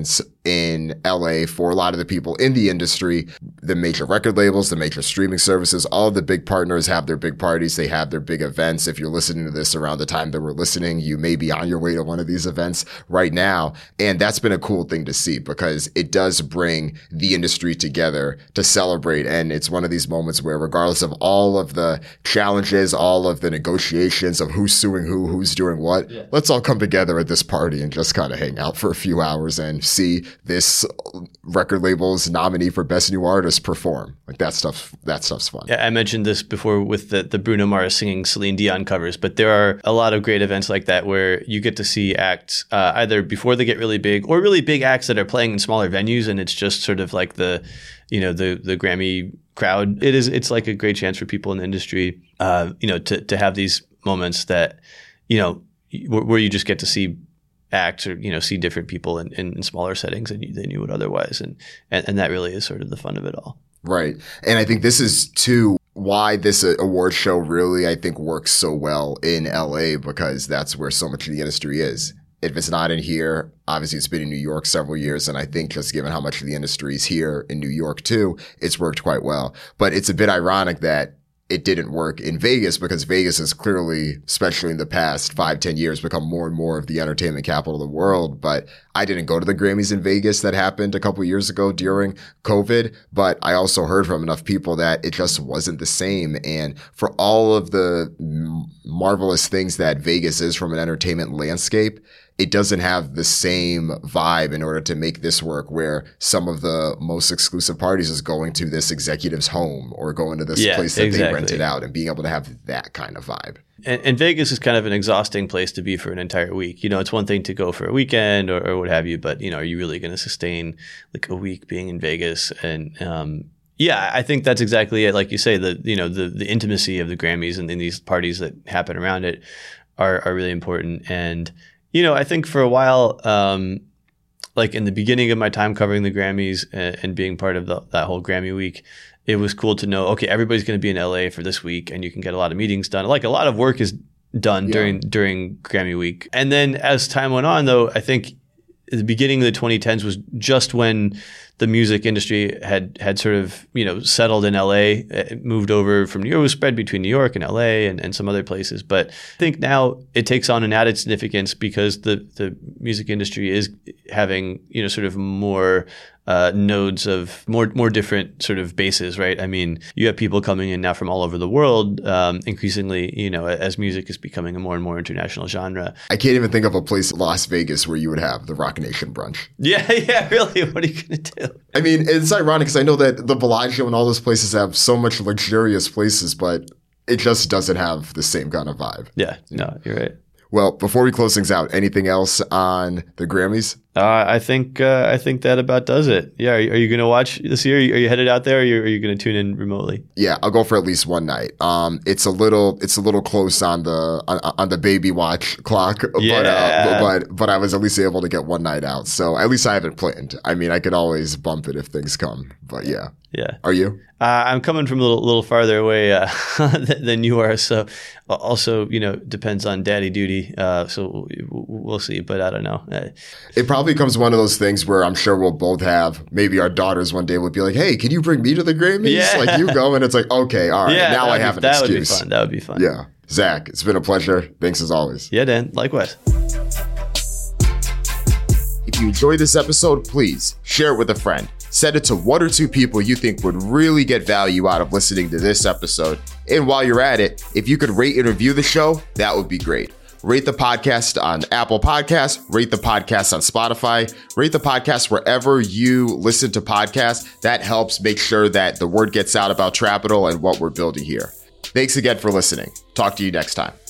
in L A for a lot of the people in the industry. The major record labels, the major streaming services, all of the big partners have their big parties. They have their big events. If you're listening to this around the time that we're listening, you may be on your way to one of these events right now. And that's been a cool thing to see because it does bring the industry together to celebrate. And it's one of these moments where regardless of all of the challenges, all of the negotiations of who's suing who, who's doing what, yeah. let's all come together at this party and just kind of hang out for a few hours and see this record label's nominee for Best New Artist perform. Like that stuff, that stuff's fun. Yeah, I mentioned this before with the, the Bruno Mars singing Celine Dion covers, but there are a lot of great events like that where you get to see acts uh, either before they get really big or really big acts that are playing in smaller venues, and it's just sort of like the, you know, the the Grammy crowd. It is, it's like a great chance for people in the industry, uh, you know, to to have these moments that, you know, where you just get to see acts or, you know, see different people in, in, in smaller settings than you, than you would otherwise. And, and and that really is sort of the fun of it all. Right. And I think this is too why this award show really, I think, works so well in L A, because that's where so much of the industry is. If it's not in here, obviously it's been in New York several years. And I think just given how much of the industry is here in New York too, it's worked quite well. But it's a bit ironic that it didn't work in Vegas, because Vegas has clearly, especially in the past five, ten years, become more and more of the entertainment capital of the world. But I didn't go to the Grammys in Vegas. That happened a couple of years ago during COVID. But I also heard from enough people that it just wasn't the same. And for all of the marvelous things that Vegas is from an entertainment landscape, it doesn't have the same vibe in order to make this work, where some of the most exclusive parties is going to this executive's home or going to this yeah, place that exactly. they rented out, and being able to have that kind of vibe. And, and Vegas is kind of an exhausting place to be for an entire week. You know, it's one thing to go for a weekend or, or what have you, but, you know, are you really going to sustain like a week being in Vegas? And, um, yeah, I think that's exactly it. Like you say, the, you know, the, the intimacy of the Grammys and, and these parties that happen around it are, are really important. And, you know, I think for a while, um, like in the beginning of my time covering the Grammys and, and being part of the, that whole Grammy week, it was cool to know, okay, everybody's going to be in L A for this week and you can get a lot of meetings done. Like a lot of work is done yeah. during during Grammy week. And then as time went on, though, I think the beginning of the twenty tens was just when the music industry had had sort of, you know, settled in L A, it moved over from New York, it was spread between New York and L A and, and some other places. But I think now it takes on an added significance because the, the music industry is having, you know, sort of more uh, nodes of more more different sort of bases, right? I mean, you have people coming in now from all over the world, um, increasingly, you know, as music is becoming a more and more international genre. I can't even think of a place in Las Vegas where you would have the Rock Nation brunch. Yeah, yeah, really. What are you going to do? I mean, it's ironic because I know that the Bellagio and all those places have so much luxurious places, but it just doesn't have the same kind of vibe. Yeah, no, you're right. Well, before we close things out, anything else on the Grammys? Uh, I think uh, I think that about does it. Yeah, are, are you going to watch this year? Are you, are you headed out there, or are you, are you going to tune in remotely? Yeah, I'll go for at least one night. Um, it's a little it's a little close on the on, on the baby watch clock, yeah. but uh, but but I was at least able to get one night out. So at least I haven't planned. I mean, I could always bump it if things come. But yeah, yeah. Are you? Uh, I'm coming from a little, little farther away uh, than you are, so also, you know, depends on daddy duty. Uh, so we'll see, but I don't know. It probably becomes one of those things where I'm sure we'll both have, maybe our daughters one day will be like, "Hey, can you bring me to the Grammys?" Yeah. Like you go, and it's like, okay, all right, yeah, now I have be, an that excuse. That would be fun. That would be fun. Yeah, Zach, it's been a pleasure. Thanks as always. Yeah, Dan. Likewise. If you enjoyed this episode, please share it with a friend. Send it to one or two people you think would really get value out of listening to this episode. And while you're at it, if you could rate and review the show, that would be great. Rate the podcast on Apple Podcasts, rate the podcast on Spotify, rate the podcast wherever you listen to podcasts. That helps make sure that the word gets out about Trapital and what we're building here. Thanks again for listening. Talk to you next time.